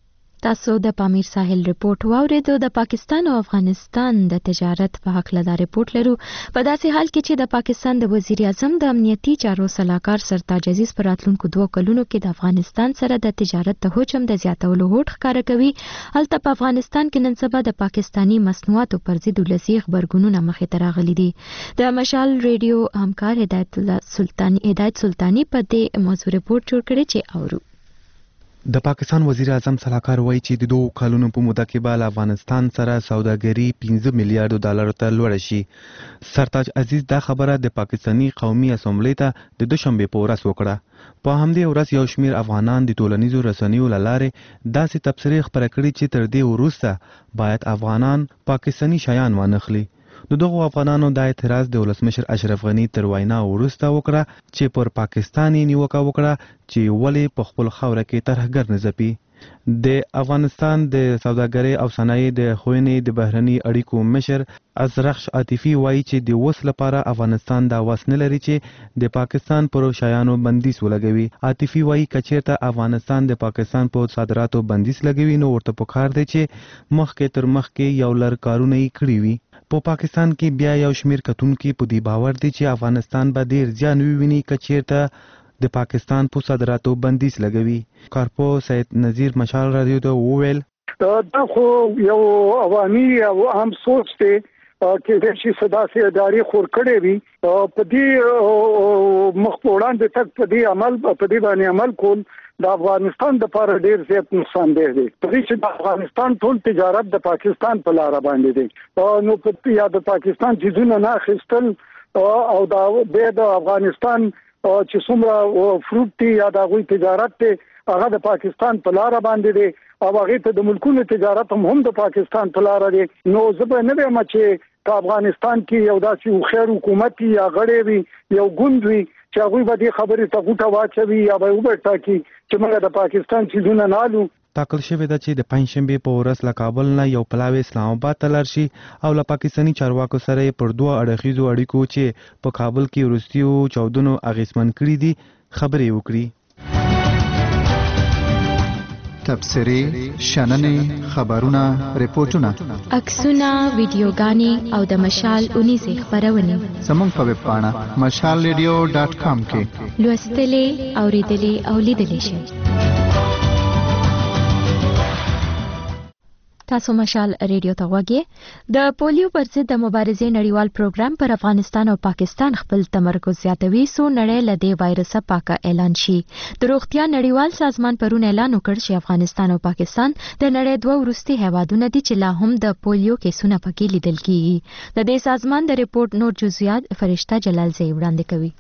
تاسو د پامیر ساحل رپورټ واوریدو. د پاکستان او افغانستان د تجارت په هکله دا رپورټ لرو په داسې حال کې چې د پاکستان د وزیر اعظم د امنیتي چارو سلاکار سرتاج عزیز په راتلونکو دوه کلونو کې د افغانستان سره د تجارت د حجم د زیاتولو هوډ ښکاره کوي. هلته په افغانستان کې نن سبا د پاکستانی مصنوعاتو پر ضد ولسي غبرګونونه مخې ته راغلي دي. د مشال ریډیو همکار هدایت الله سلطانی هدایت سلطانی په دې موضوع رپورټ جوړ کړی چې اورو. د پاکستان وزیر اعظم سلاکار وایي چې د دوه کلونو په موده کې به له افغانستان سره سوداګري پنځه میلیارډ ډالر ته لوړه شي. سرتاج عزیز دا خبره د پاکستانی قومي اسمبلی ته د دوشنبې په ورځ وکړه. په همدې ورځ یو شمیر افغانان د ټولنیزو رسنیو له لارې داسې تبصرې خپره کړي چې تر دې وروسته باید افغانان پاکستانی شیان وانخلي. د دغو افغانانو دا اعتراض د ولسمشر اشرف غني تر وینا وروسته وکړه چې پر پاکستان یې نیوکه وکړه چې ولې په خپل خاوره کې ترهګر نه ځپي. د افغانستان د سوداګرۍ او صنایع د ښوونې د بهرني اړیکو مشر ازرخش عاطفي وایي چې د اوس لپاره افغانستان دا وس نه لري چې د پاکستان پر شیانو بندیز ولګوي. عاطفي وایي که چیرته افغانستان د پاکستان په صادراتو بندیز لګوي نو ورته پکار دی چې مخکې تر مخکې یو لړ کارونه یې کړي وي. په پاکستان کې بیا یو شمیر کتونکي په دې باور دي چې افغانستان به ډیر زیان وویني که چیرته د پاکستان په صادراتو بندیز لګوي. کارپو سید نذیر مشال رادیو ته وویل دا خو یو عوامي او عام سوچ دی کې د شي صدا سي ادارې خور کړې وي په دې مخ په وړاندې تک په دې عمل په دې باندې عمل کول د افغانستان د لپاره ډیر زیات نقصان دی دی په دې چې د افغانستان ټول تجارت د پاکستان په لار باندې دی نو په یا د پاکستان چیزونه نه اخیستل او د افغانستان چې څومره فروټ دی یا د غوي تجارت دی هغه د پاکستان په لار باندې دی او هغه ته د ملکونو تجارت هم هم د پاکستان په لار دی. نو زه به نه وایم چې په افغانستان کې یو داسې خیر حکومت یا غړې وي یو ګوند وي چې هغه به دې خبرې ته غوټه واچوي یا به وبټا کی چې موږ د پاکستان چیزونه نه الو. ټاکل شوې ده چې د پنځشنبه په ورځ له کابل نه یو پلاوی اسلام آباد ته لاړ شي او له پاکستاني چارواکو سره پر دوه اړخیزو اړیکو چې په کابل کې وروستیو چاودنو اغیزمن کړي دي خبرې وکړي. تبصرې، شننې، خبرونه، ریپورتونه، عکسونه، ویډیوګانې او د مشال اونیزې خبرونه زموږ په ویب پاڼه مشال ریډیو ډاټ کام کې لوستلې، اوریدلې او لیدلې شئ. تاسو مشال ریډیو ته غوږی. د پولیو پر ضد د مبارزې نړیوال پروګرام پر افغانستان او پاکستان خپل تمرکز زیاتوي څو نړۍ له دې وایرسه پاکه اعلان شي. د روغتیا نړیوال سازمان پرون اعلان وکړ چې افغانستان او پاکستان د نړۍ دوه وروستي هیوادونه دي چې لا هم د پولیو کیسونه پکې لیدل کیږي. د دې سازمان د ریپورت نور جزئیات فرشته جلالزی وړاندې کوي.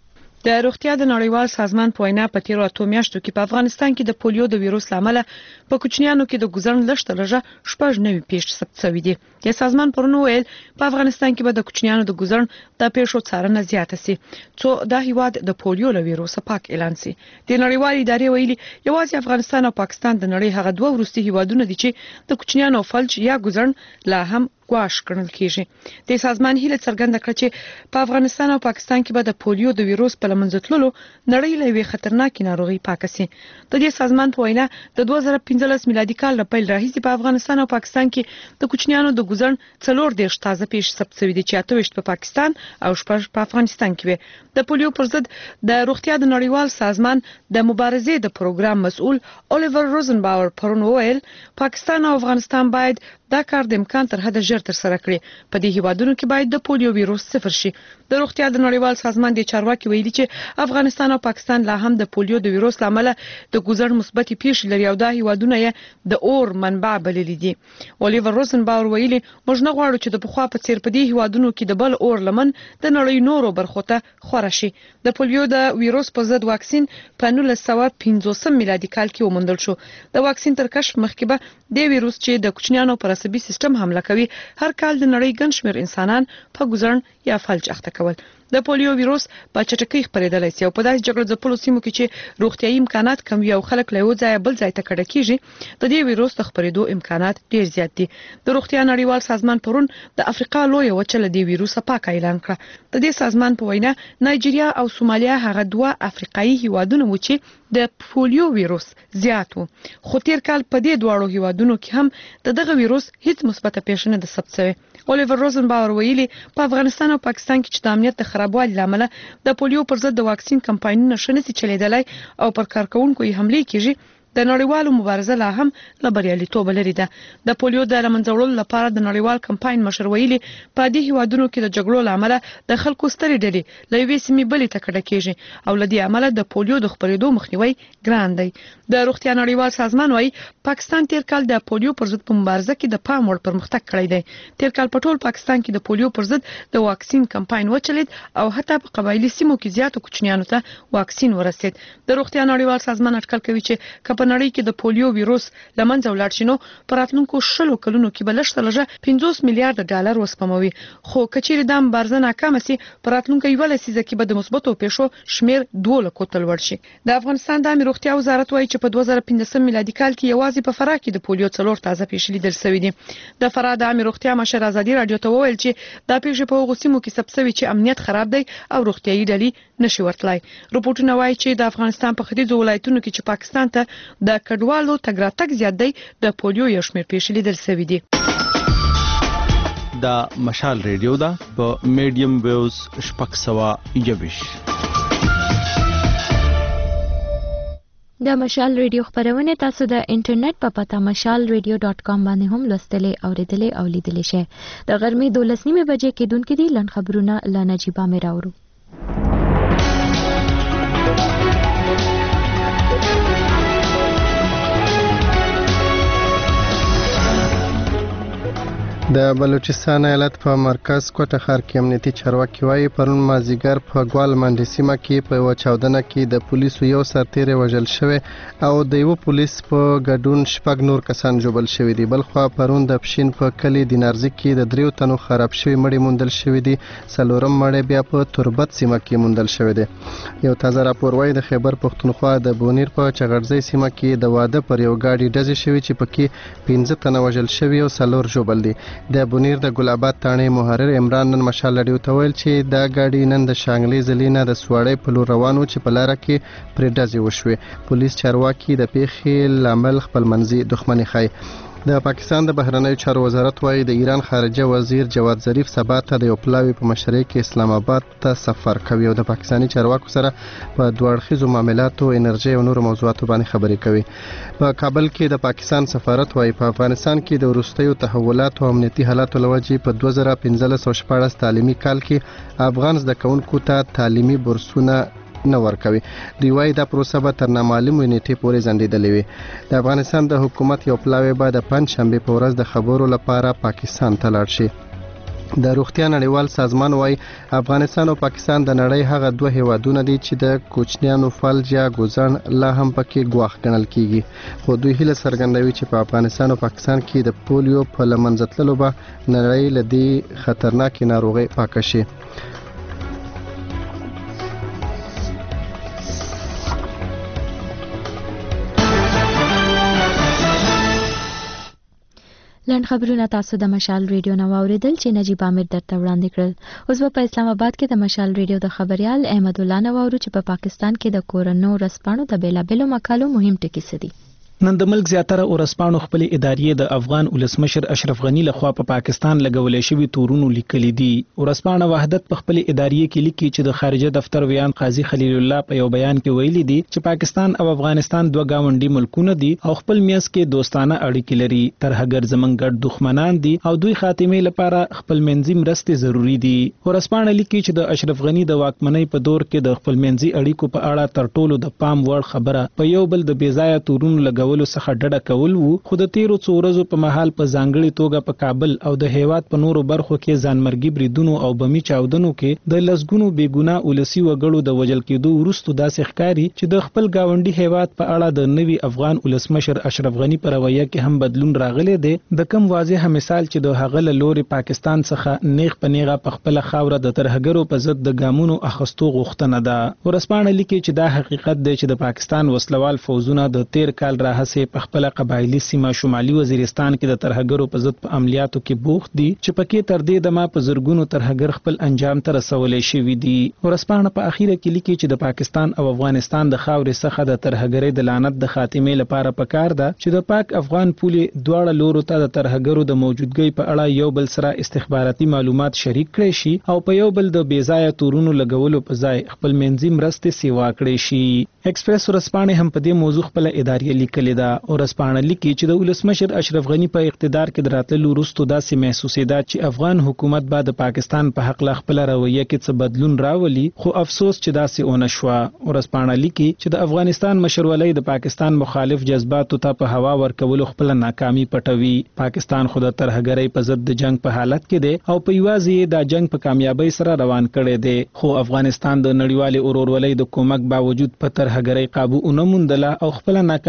د روغتیا د نړیوال سازمان په وینا په تیرو اتو میاشتو کې په افغانستان کې د پولیو د ویروس لامل په کوچنیانو کې د ګزرن لښته لږه شپږ نوي پیښې ثبت شوې دي. د سازمان پرون ویل په افغانستان کې به د کوچنیانو د ګزرن د پیښو څارنه زیاته سي څو د هیواد د پولیو له ویروس پاک اعلان سي. د نړیوال ادارې ویلي یوازې افغانستان او پاکستان د نړۍ هغه دوه وروستي هیوادونه دي چې د کوچنیانو فلج یا ګزرن لا هم ګواښ ګڼل کیږي. د سازمان هیله څرګنده کړه چې په افغانستان او پاکستان کې به د پولیو د ویروس په لمنځه تللو نړۍ له یوې خطرناکې ناروغي پاکه سي. د دې سازمان په وینا د دوه زره پنځلس میلادي کال له پیل راهیسې په افغانستان او پاکستان کې د کوچنیانو د ګزرن څلور دېرش تازه پیښې ثبت شوې دي چې اته ویشت په پاکستان او شپږ په افغانستان کې وي. د پولیو پر ضد د روغتیا د نړیوال سازمان د مبارزې د پروګرام مسؤل الیور روزنباور پرون ویل پاکستان او افغانستان باید دا کار د امکان تر حد ژر تر سره کړي. په دې هیوادونو کې باید د پولیو ویروس صفر شي. د روغتیا د نړیوال سازمان د چارواکي ویلي چې افغانستان او پاکستان لا هم د پولیو د ویروس لامل د ګزر مثبت پیښې لري او دا هیوادونه یې د اور منبع بللي دي. الیور روزنباور ویلي موږ نه غواړو چې د پخوا په څیر په دې هیوادونو کې د بل اور لمن د نړۍ نورو برخو ته خور شي. د پولیو د ویروس په ضد واکسین په نولس سوه پنځوسم میلادي کال کې وموندل شو. د واکسین تر کشف مخکې به د ویروس چې د کوچنیانو پر عصبي سیستم حمله کوي هر کال د نړۍ ګڼ شمېر انسانان په ګزرن یا فلج اخته کول. د پولیو ویروس په چټکۍ خپرېدلی سي او په داسې جګړه ځپلو سیمو کې چې روغتیايي امکانات کم وي او خلک له یو ځایه بل ځای ته کډه کیږي د دې ویروس د خپرېدو امکانات ډیر زیات دي. د روغتیا نړیوال سازمان پرون د افریقا لویه وچه له دې ویروسه پاک اعلان کړه. د دې سازمان په وینا نایجیریا او سومالیا هغه دوه افریقایي هیوادونه و چې د پولیو ویروس زیات وو خو تیر کال په دې دواړو هیوادونو کې هم د دغه ویروس هیڅ مثبت پیښه نه ده ثبت شوې. الیور روزنباور ویلي په افغانستان او پاکستان کې چې د امنیت د خرابوالي لامل د پولیو پر ضد د واکسین کمپاینونه ښه نشي چلیدلی او پر کارکونکو یې حملې کیږي د نړیوالو مبارزه لا هم له بریالیتوبه لرې ده. د پولیو د له منځه وړلو لپاره د نړیوال کمپاین مشر ویلي په دې هیوادونو کې د جګړو له امله د خلکو سترې ډلې له یوې سیمې بلې ته کډه کیږي او له دې امله د پولیو د خپرېدو مخنیوی ګران دی. د روغتیا نړیوال سازمان وايي پاکستان تیر کال د پولیو پر ضد په مبارزه کې د پام وړ پرمختګ کړی دی. تیر کال په ټول پاکستان کې د پولیو پر ضد د واکسین کمپاین وچلید او حتی په قبایلی سیمو کې زیاتو کوچنیانو ته واکسین ورسید. د روغتیا نړیوال سازمان اټکل کوي چې په نړۍ کې د پولیو ویروس لمنځه ولاړ شي نو په راتلونکو شلو کلونو کې به لږ تر لږه پنځوس میلیارډ ډالر وسپموي خو کچېرې د مبارزه ناکامه سي په راتلونکو یو لسیزه کې به د مثبتو پیښو شمیر دوه لکو ته لوړ شي. د افغانستان د عامه روغتیا وزارت وایي چې په دوه زره پنځه میلادي کال کې یوازې په فراه کې د پولیو څلور تازه پیښې لیدل شوې دي. د فراه د عامه روغتیا مشر ازادي رادیو ته وویل چې دا پیښې په هغو سیمو کې ثبت شوي چې امنیت خراب دی او روغتیايي ډلې نشي ورتلای. رپورټونه وایي چې د افغانستان په ختیځو ولایتونو کې چې پاکستان ته د کډوالو تګ راتګ زیات دی د پولیو یو شمېر پیښې لیدل شوې دي. دا مشال ریډیو دا په میډیم ویوز شپږ سوه یوویش. د مشال ریډیو خبرونه تاسو د انټرنیټ په پتا مشال ریډیو ډاٹ کام باندې هم لوستلې اوریدلې او لیدلې شئ. د غرمې دولس نیمه بجې کېدونکې دي لن خبرونه ل نجيبه مې راوړو. د بلوچستان ایالت په مرکز کوټه ښار کې امنیتي چارواکي وایي پرون مازدیګر په ګوال منډي سیمه کې په یوه چاودنه کې د پولیسو یو سرتیری وژل شوی او د یوه پولیس په ګډون شپږ نور کسان ژوبل شوي دي. بلخوا پرون د پښین په کلي دینارزي کې د دریو تنو خراب شوي مړي موندل شوي دي. څلورم مړی بیا په تربت سیمه کې موندل شوی دی. یو تازه راپور وایي د خیبر پښتونخوا د بونیر په چغړځي سیمه کې د واده پر یو ګاډي ډزې شوي چې پکې پنځه تنه وژل شوي او څلور ژوبل دي. د بونیر د ګل آباد تاڼې محرر عمران نن مشال ریډیو ته ویل چې دا ګاډي نن د شانګلې ځلینا د سواړې په لور روانو چې په لاره کې پرې ډزې وشوې. پولیس چارواکي د پیښې لامل خپل منځي دښمني ښيي. د پاکستان د بهرنیو چارو وزارت وایي د ایران خارجه وزیر جواد ظریف سبا ته د یو پلاوي په مشرۍ کې اسلام آباد ته سفر کوي او د پاکستاني چارواکو سره په دوه اړخیزو معاملاتو، انرژي او نورو موضوعاتو باندې خبرې کوي. په کابل کې د پاکستان سفارت وایي په افغانستان کې د وروستیو تحولاتو او امنیتي حالاتو له وجې په دوه زره پنځلس او شپاړس تعلیمي کال کې افغان زده کوونکو ته تعلیمي بورسونه نه ورکوي. دوی وایي دا پروسه به تر نامعلومې نیټې پورې ځنډېدلې وي. د افغانستان د حکومت یو پلاوی به د پنجشنبې په ورځ د خبرو لپاره پاکستان ته لاړ شي. د روغتیا نړیوال سازمان وایي افغانستان او پاکستان د نړۍ هغه دوه هیوادونه دي چې د کوچنیانو فلج یا ګوزن لا هم پکې ګواښ ګڼل کیږي. خو دوی هیله څرګندوي چې په افغانستان او پاکستان کې د پولیو په له منځه تللو به نړۍ له دې خطرناکې ناروغۍ پاکه شي. لنډ خبرونه تاسو د مشال ریډیو نو اوریدل چې نجيب عامر درته وړاندې کړل. اوس په اسلام آباد کې د مشال ریډیو د خبريال احمد الله نو اورو چې په پاکستان کې د کورونو رسپانو د بیلابلو مقالو مهم ټکي سدي. نن د ملک زیاتره ورسپانو خپل ادارې د افغان ولسمشر اشرف غنی لخوا په پا پاکستان لګولې شوی تورونو لیکلي دي. ورسپانه وحدت په خپل ادارې کې لیکي چې د خارجه دفتر ویان قاضي خلیل الله په یو بیان کې ویلي دي چې پاکستان او افغانستان دوه گاونډي ملکونه دي او خپل میاس کې دوستانه اړیکې لري. ترهګر زمنګ ګډ دښمنان دي او دوی خاتمه لپاره خپل منځي مرستې ضروری دي. ورسپانه لیکي چې د اشرف غنی د واکمنۍ په دور کې د خپل منځي اړیکو په اړه تر ټولو د پام وړ خبره په یو بل د بیځایه تورونو لګ ولو څخه ډډه کول وو. خو د تیرو څو ورځو په مهال په ځانګړي توګه په کابل او د هیواد په نورو برخو کې ځانمرګي بریدونو او بمی چاودنو کې د لسګونو بیګناه ولسی وګړو د وجل کېدو وروسته داسې ښکاري چې د خپل گاونډي هیواد په اړه د نوي افغان ولسمشر اشرف غنی پر رویه کې هم بدلون راغلی دی. د کم واضح مثال چې د هغه له لوري پاکستان څخه نیغ په نیغه په خپل خاوره د ترهګرو په ضد د ګامونو اخستو غوښتنه ده. ورسپانه لیکي چې دا حقیقت دی چې د پاکستان وسلوال فوزونه د تیر کال راهسه په خپل قبایلی سیمه شمالي وزیرستان کې د ترهګرو په ضد په عملیاتو کې بوخت دي چې پکې تر دې دمه په زرګونو ترهګر خپل انجام ته رسولې شوی دي. ورسپانه په اخیره کې لیکي چې د پاکستان او افغانستان د خاورې څخه د ترهګرۍ د لعنت د خاتمه لپاره پکار ده چې د پاک افغان پولې دواړه لورو ته د ترهګرو د موجودګۍ په اړه یو بل سره استخباراتي معلومات شریک کړي شي او په یو بل د بیځایه تورونو لګولو په ځای خپل منځي مرستې سیوا کړي شي. ایکسپریس ورسپانه هم په دې موضوع خپل ادارې لیکلې ده. ورسپانه لیکي چې د ولسمشر اشرف غنی په اقتدار کې دراتلو وروسته داسې محسوسېده چې افغان حکومت به د پاکستان په حق لا خپل رویه کې څه بدلون راولي، خو افسوس چې داسې ونه شوه. ورسپانه لیکي چې د افغانستان مشرولۍ د پاکستان مخالف جذباتو ته په هوا ورکولو خپل ناکامي پټوي. پاکستان خو د ترهګرۍ په ضد د جنگ په حالت کې دی او په یوازې د جنگ په کامیابی سره روان کړی دی، خو افغانستان د نړیوال اورورولۍ د کومک باوجود په ترهګرۍ قابو ونه موندله او خپل ناکامي پټول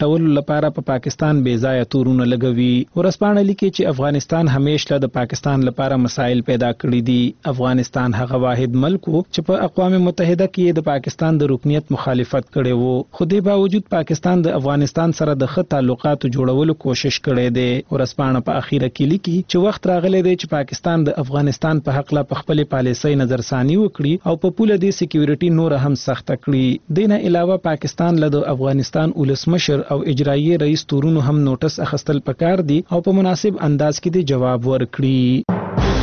غځولو لپاره په پاکستان بې ځایه تورونه لګوي. ورسپانه لیکي چې افغانستان همیشه د پاکستان لپاره مسایل پیدا کړي دي. افغانستان هغه واحد ملک و چې په اقوام متحده کې د پاکستان د رکنیت مخالفت کړي وو، خو دې باوجود پاکستان د افغانستان سره د ښه تعلقاتو جوړولو کوشش کړی دی. ورسپانه په اخیره کې لیکي چې وخت راغلی دی چې پاکستان د افغانستان په حق لا په خپل پالیسۍ نظرثاني وکړي او په پوله د سکیورټي نور هم سخته کړي. دینه علاوه پاکستان له د افغانستان ولسمشر او اجرایي رئیس تورونو هم نوټس اخیستل پکار دي او په مناسب انداز کې د جواب ورکړي.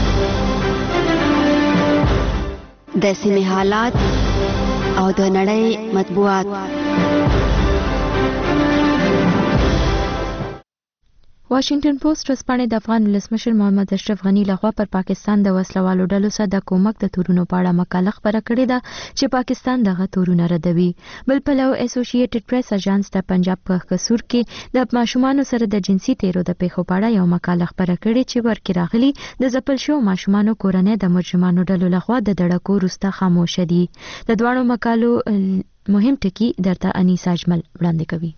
د سیمې حالات او د نړۍ مطبوعات. واشنگټن پوسټ ورځپاڼې د افغان ولسمشر محمد اشرف غنی لخوا پر پاکستان د وسلوالو ډلو سره د کومک د تورونو په اړه مقاله خپره کړې ده چې پاکستان دغه تورونه ردوي. بل پلو اسوسییټډ پریس اژانس د پنجاب په قصور کې د ماشومان سره د جنسي تیرو د پیښو په اړه یو مقاله خپره کړې چې ورکې راغلي د ځپل شوو ماشومان کورنۍ د مجرمانو ډلو لخوا د دړکو وروسته خاموشه دي. د دواړو مقالو مهم ټکي درته انیسا اجمل وړاندې کوي.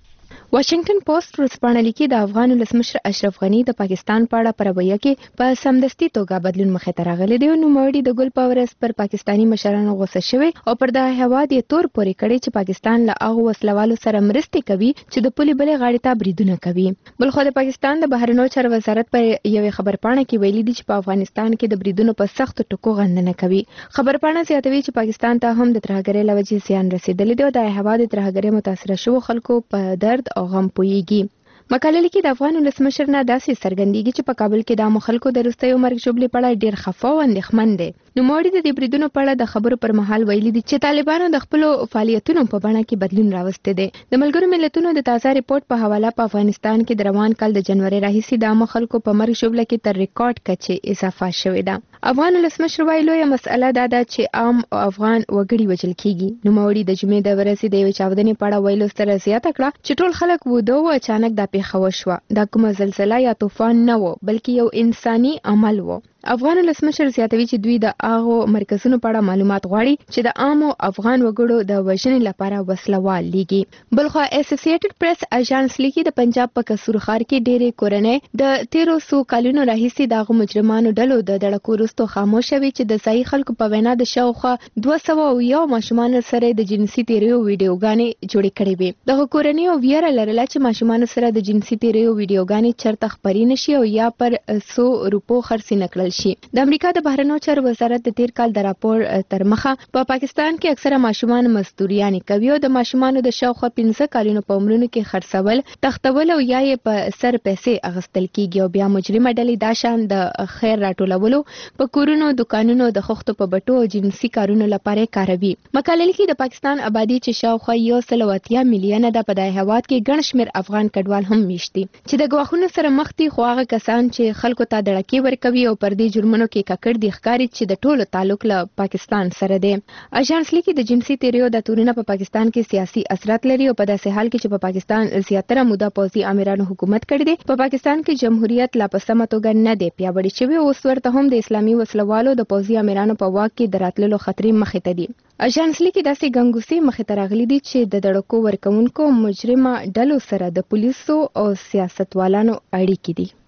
واشنگټن پوسټ ورځپاڼه لیکي د افغان ولسمشر اشرف غنی د پاکستان په اړه په رویه کې په سمدستي توګه بدلون مخې ته راغلی دی. نوموړي د ګل په ورځ پر پاکستاني مشرانو غوسه شوی او پر د هیواد یې تور پورې کړی چې پاکستان له هغو وسلوالو سره مرستې کوي چې د پولې بلې غاړې ته بریدونه کوي. بلخو د پاکستان د بهرنیو چارو وزارت پر یوې خبرپاڼه کې ویلي دي چې په افغانستان کې د بریدونو په سختو ټکو غندنه کوي. خبرپاڼه زیاتوي چې پاکستان ته هم د ترهګرۍ له وجې زیان رسیدلی دی او د هیواد د ترهګرۍ متاثره شوو خلکو په درد او غم پوهیږي. مقاله لیکي د افغان ولسمشر نه داسې څرګندېږي چې په کابل کې د عامو خلکو د وروستیو مرګ ژوبلې په اړه ډېر خفه او اندېښمن دی. نوموړي د دې بریدونو په اړه د خبرو پر مهال ویلي دي چې طالبانو د خپلو فعالیتونو په بڼه کې بدلون راوستی دی. د ملګرو ملتونو د تازه ریپورت په حواله په افغانستان کې د روان کال د جنوري راهیسې د عامو خلکو په مرګ ژوبله کې تر ریکارډ کچې اضافه شوې ده. افغان ولسمشر وایي لویه مسأله دا ده چې عام افغان وګړي وژل کیږي. نوموړي د جمعې د ورځې د یوې چاودنې په اړه ویلو سره زیاته کړه چې ټول خلک وده و اچانک دا پیښه وشوه. دا کومه زلزله یا طوفان نه و بلکې یو انساني عمل و. افغان ولسمشر زیاتوي چې دوی د هغو مرکزونو په اړه معلومات غواړي چې د عامو افغان وګړو د وژنې لپاره وسلوال لیږي. بلخو اسوسییټډ پریس اژانس لیکي د پنجاب په قصور ښار کې ډېرې کورنۍ د تیرو څو کلونو راهیسې د هغو مجرمانو ډلو د دړکو وروسته خاموشه وي چې د ځایي خلکو په وینا د شاوخوا دوه سوه اویا ماشومانو سره د جنسي تیریو ویډیوګانې جوړې کړې وې. دغه کورنیو ویره لرله چې ماشومانو سره د جنسي تیریو ویډیوګانې چرته خپرې نشي او یا پر څو روپو خرڅې نه کړل شي. د امریکا د بهرنیو چارو وزارت د تیر کال د راپور تر مخه په پا پاکستان کې اکثره ماشومان مزدوریانې کوي او د ماشومانو د شاوخوا پنځه کلونو په عمرونو کې خرڅول، تختول او یا یې په سر پیسې اخیستل کیږي او بیا مجرمه ډلې دا شان د خیر راټولولو په کورونو، دکانونو، د خښتو په بټو او جنسي کارونو لپاره کاروي. مقاله لیکي د پاکستان آبادی چې شاوخوا یو سل او اتیا میلیونه ده په دې هیواد کې ګڼ شمېر افغان کډوال هم میشتي چې د ګواښونو سره مخ دي، خو هغه کسان چې خلکو ته دړکې ورکوي او پر دې جرمونو کې ککړ دي ښکاري چې د ټولو تعلق له پاکستان سره دی. اژانس لیکي د جنسي تیریو د تورونه په پاکستان کې سیاسي اثرات لري او په داسې حال کې چې په پاکستان زیاتره موده پوځي امیرانو حکومت کړی دی. په پاکستان کې جمهوریت لا په سمه توګه نه دی پیاوړی شوی او اوس ورته هم د اسلامي وسلوالو د پوځي امیرانو په واک کې د راتللو خطرې مخې ته دي. اژانس لیکي داسې ګنګوسې مخې ته راغلي دي چې د دړکو ورکوونکو مجرمه ډلو سره د پولیسو او سیاستوالانو اړیکې دي.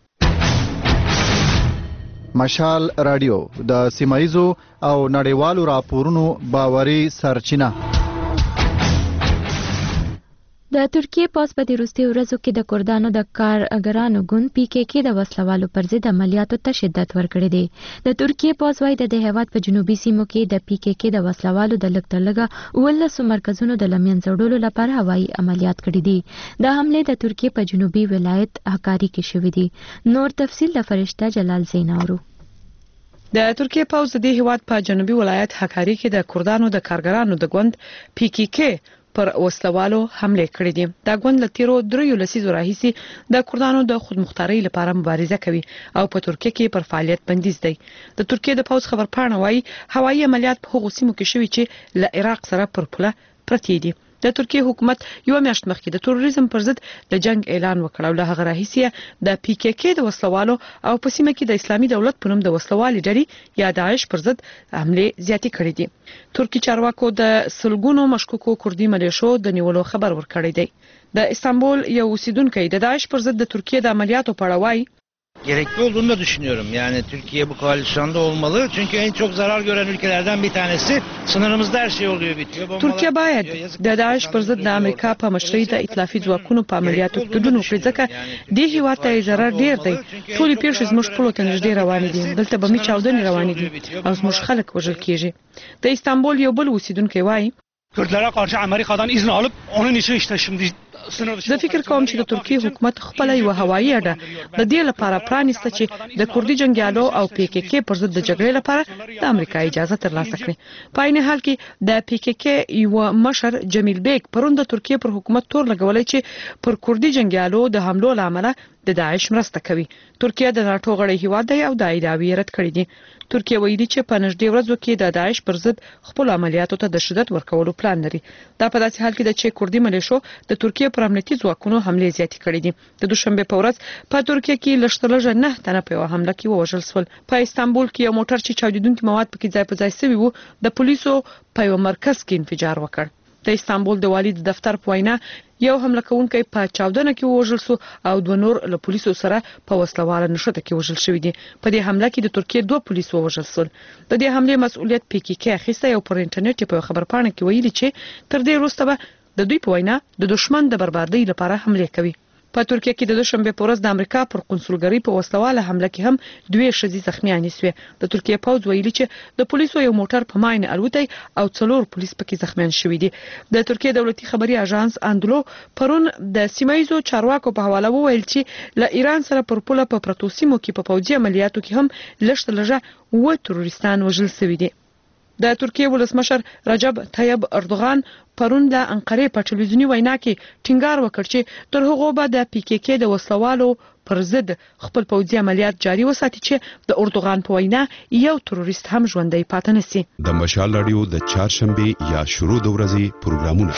مشال رادیو د سیمایزو او نړیوالو راپورونو باوري سرچینه. د ترکیې پوځ په دې وروستیو ورځو کې د کردانو د کارګرانو ګوند پی کې کې د وسلوالو پر ضد عملیاتو ته شدت ورکړی دی. د ترکیې پوځ وايي د هیواد په جنوبي سیمو کې د پی کې کې د وسلوالو د لږ تر لږه اوولسو مرکزونو د له منځه وړلو لپاره هوایي عملیات کړي دي. دا حملې د ترکیې په جنوبي ولایت حکاري کې شوې دي. نور تفصیل د فرشته جلال زین اورو. د ترکیې پوځ د دې هیواد په جنوبي ولایت حکاري کې د کردانو د کارګرانو د ګوند پی کې کې پر وسلوالو حمله کړې دي. دا ګوند له تیرو دریو لسیزو راهیسې د کردانو د خودمختارۍ لپاره مبارزه کوي او په ترکیه کې پر فعالیت بندیز دی. د ترکیې د پوځ خبرپاڼه وايي هوایي عملیات په هغو سیمو کې شوي چې له عراق سره پر پوله پرتې دي. د ترکیه حکومت یو میاشت مخکې د تروریزم پر ضد د جنگ اعلان وکړ او له هغه راهیسې د پی کې کې د وسلوالو او په سیمه کې د اسلامي دولت په نوم د وسلوالي ډلې یا داعش پر ضد حمله زیاتې کړې دي. ترکی چارواکو د سلګونو مشکوکو کردي ملیشو د نیولو خبر ورکړی دی. د استانبول یو اوسیدونکو د داعش پر ضد د ترکیه د عملیاتو په اړه وایي gerekli olduğunu da düşünüyorum. Yani Türkiye bu koalisyonda olmalı. Çünkü en çok zarar gören ülkelerden bir tanesi. Sınırımızda her şey oluyor bitiyor. ترکیه باید د داعش پر ضد د امریکا په مشرۍ د ائتلافي ځواکونو په عملیاتو ګډون وکړي ځکه د هیواد ته ضرر ډیر دی. ټولې پیښې زموږ خپلو ته نږدې روانې دي. دلته به می چاودنې روانې دي او زموږ خلک وژل کیږي. د استانبول یو بل اوسیدونکو وایي Kürtlere karşı Amerika'dan izin alıp onun için işte şimdi زه فکر کوم چې د ترکیه حکومت خپل یو هوایي اډه د دې لپاره پرانیسته چې د کردي جنگیالو او پی کې کې پر ضد د جګړې لپاره د امریکا اجازه ترلاسه کړي. په عین حال کې د پی کې کې یو مشر جمیل بیگ پرون د ترکیه پر حکومت تور لګولای چې پر کردي جنگیالو د حملو لامل د داعش مرسته کوي. ترکیه د ناتو غړی هیواد دی او د ایداوی رد کړی دي. ترکیه ویلي چې په نږدې ورځو کې د داعش پر ضد خپل عملیاتو ته د شدت ورکولو پلان لري. دا په داسې حال کې د چې کردي ملیشو د ترکیه پر امنیتي ځواکونو حمله زیاتې کړې دي. د دوشنبه په ورځ په ترکیه کې لشتلجه نه تنه په حمله کې وژل شول. په استانبول کې یو موټر چې چاودیدونکي مواد پکې ځای په ځای شوی وو د پولیسو په یو مرکز کې انفجار وکړ. د استانبول د والي د دفتر په وینا یو حمله کوونکی په چاودنه کې وژل شو او دوه نور له پولیسو سره په وسلواله نښته کې وژل شوی دي. په دې حمله کې د ترکیه دوه پولیس وژل شول. د دې حمله مسؤلیت پی کې کې اخیسته او پر انټرنیټ په خبر پاڼه کې ویلي چې تر دې وروسته به د دوی په وینا د دشمن د بربادۍ لپاره حمله کوي. په ترکیه کې د دوشنبه په ورځ د امریکا پر قونسلګری په وسلواله حمله کې هم دوه ښځې زخمیانې شوې. د ترکیه پوځ ویلي چې د پولیسو یو موټر په ماین الوتي او څلور پولیس پکې زخمیان شوي دي. د ترکیه دولتي خبري اژانس اندلو پرون د سیمایزو چارواکو په حواله وویل چې له ایران سره پر پوله په پروتو سیمو کې په پوځي عملیاتو کې هم لږ لږه و تروریستان وژل شوي دي. د ترکیه ولسمشر رجب طیب اردوغان پرون د انقره په ټلویزیونی وینا کې ټینګار وکړ چې تر هغه به د پی کې کې د وسلوالو پر ضد خپل پوځي عملیات جاري وساتي چې د اردوغان په وینا یو تروریست هم ژوندۍ پاتې نشي. د مشال رادیو د چهارشنبه یا شروع د ورځې پروګرامونه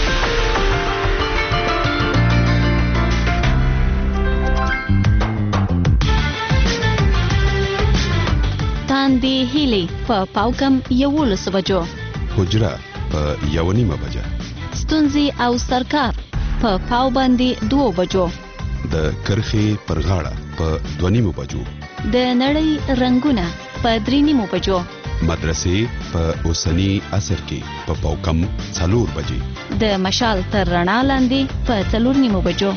تاندې هیلې په پاوکم یولس بجو، حجره په یو نیمه بجه، ستونزې او سرکار په پاو باندې دوه بجو، د کرخې پر غاړه په دوه نیمه بجو، د نړۍ رنگونه په درې نیمه بجو، مدرسې په اوسنی عصر کې په پاوکم څلور بجې، د مشال تر رڼا لاندې په څلور نیمه بجو.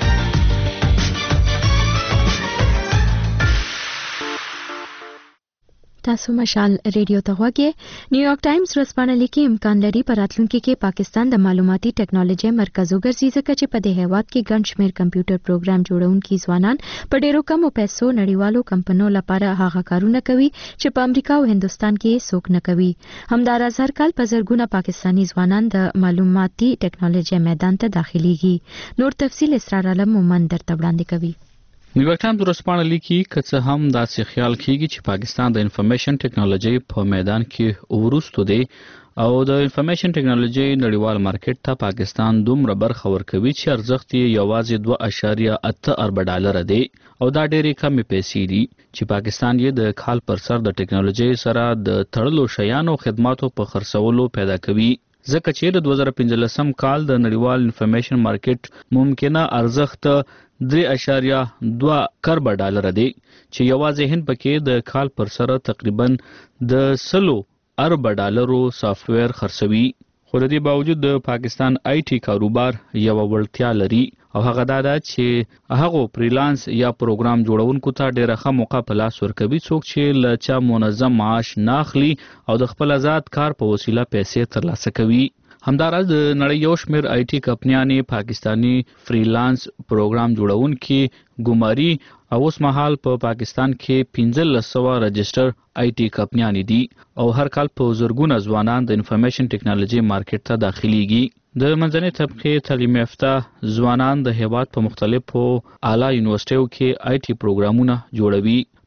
تاسو مشال ریډیو ته غوږی. نیویارک ټایمز ورځپاڼه لیکي امکان لري په راتلونکي کې پاکستان د معلوماتي ټکنالوژي مرکز وګرځي ځکه چې په دې هیواد کې ګڼ شمېر کمپیوټر پروګرام جوړونکي ځوانان په ډیرو کمو پیسو نړیوالو کمپنیو لپاره هغه کارونه کوي چې په امریکا او هندستان کې څوک نه کوي. همداراز هر کال په زرګونه پاکستانی ځوانان د معلوماتي ټکنالوژي میدان ته داخليږي. نور تفصیل اسرار علم مومن درته وړاندې کوي. نیویارک ټایمز ورځپاڼه لیکي که څه هم داسې خیال کیږي چې پاکستان د انفارمیشن ټکنالوژي په میدان کې وروسته دی او د انفارمیشن ټکنالوژي نړیوال مارکیټ ته پاکستان دومره برخه ورکوي چې ارزښت یې یوازې دوه اعشاریه اته ارب ډالر دی او دا ډېرې کمې پیسې دي چې پاکستان یې د کال پر سر د ټکنالوژي سره د تړلو شیانو خدماتو په خرڅولو پیدا کوي. ځکه چې د دوه زره پنځلسم کال د نړیوال انفارمیشن مارکیټ ممکنه ارزښت درې اعشاریه دوه کرب ډالر دی چې یوازې هند پکې د کال پر سره تقریبا د سلو ارب ډالرو سافټویر خرڅوي. خو د دې باوجود د پاکستان آی ټي کاروبار یو وړتیا لري او هغه دا ده چې هغه فریلانس یا پروګرام جوړونکو ته ډېره ښه موقع په لاس ورکوي څوک چې له چا منظم معاش نه اخلي او د خپل آزاد کار په وسیله پیسې ترلاسه کوي. همداراز د نړۍ یو شمېر آی ټي کمپنیانې پاکستانی فریلانس پروګرام جوړونکي ګماري او اوس مهال په پاکستان کې پنځلس سوه رجسټر آی ټي کمپنیانې دي او هر کال په زرګونه ځوانان د انفارمیشن ټکنالوژي مارکیټ ته داخليږي. د منځنۍ طبقې تعلیم یافته ځوانان د هیواد په مختلفو اعلی یونیورسيټیو کې آی ټي پروګرامونه جوړوي. په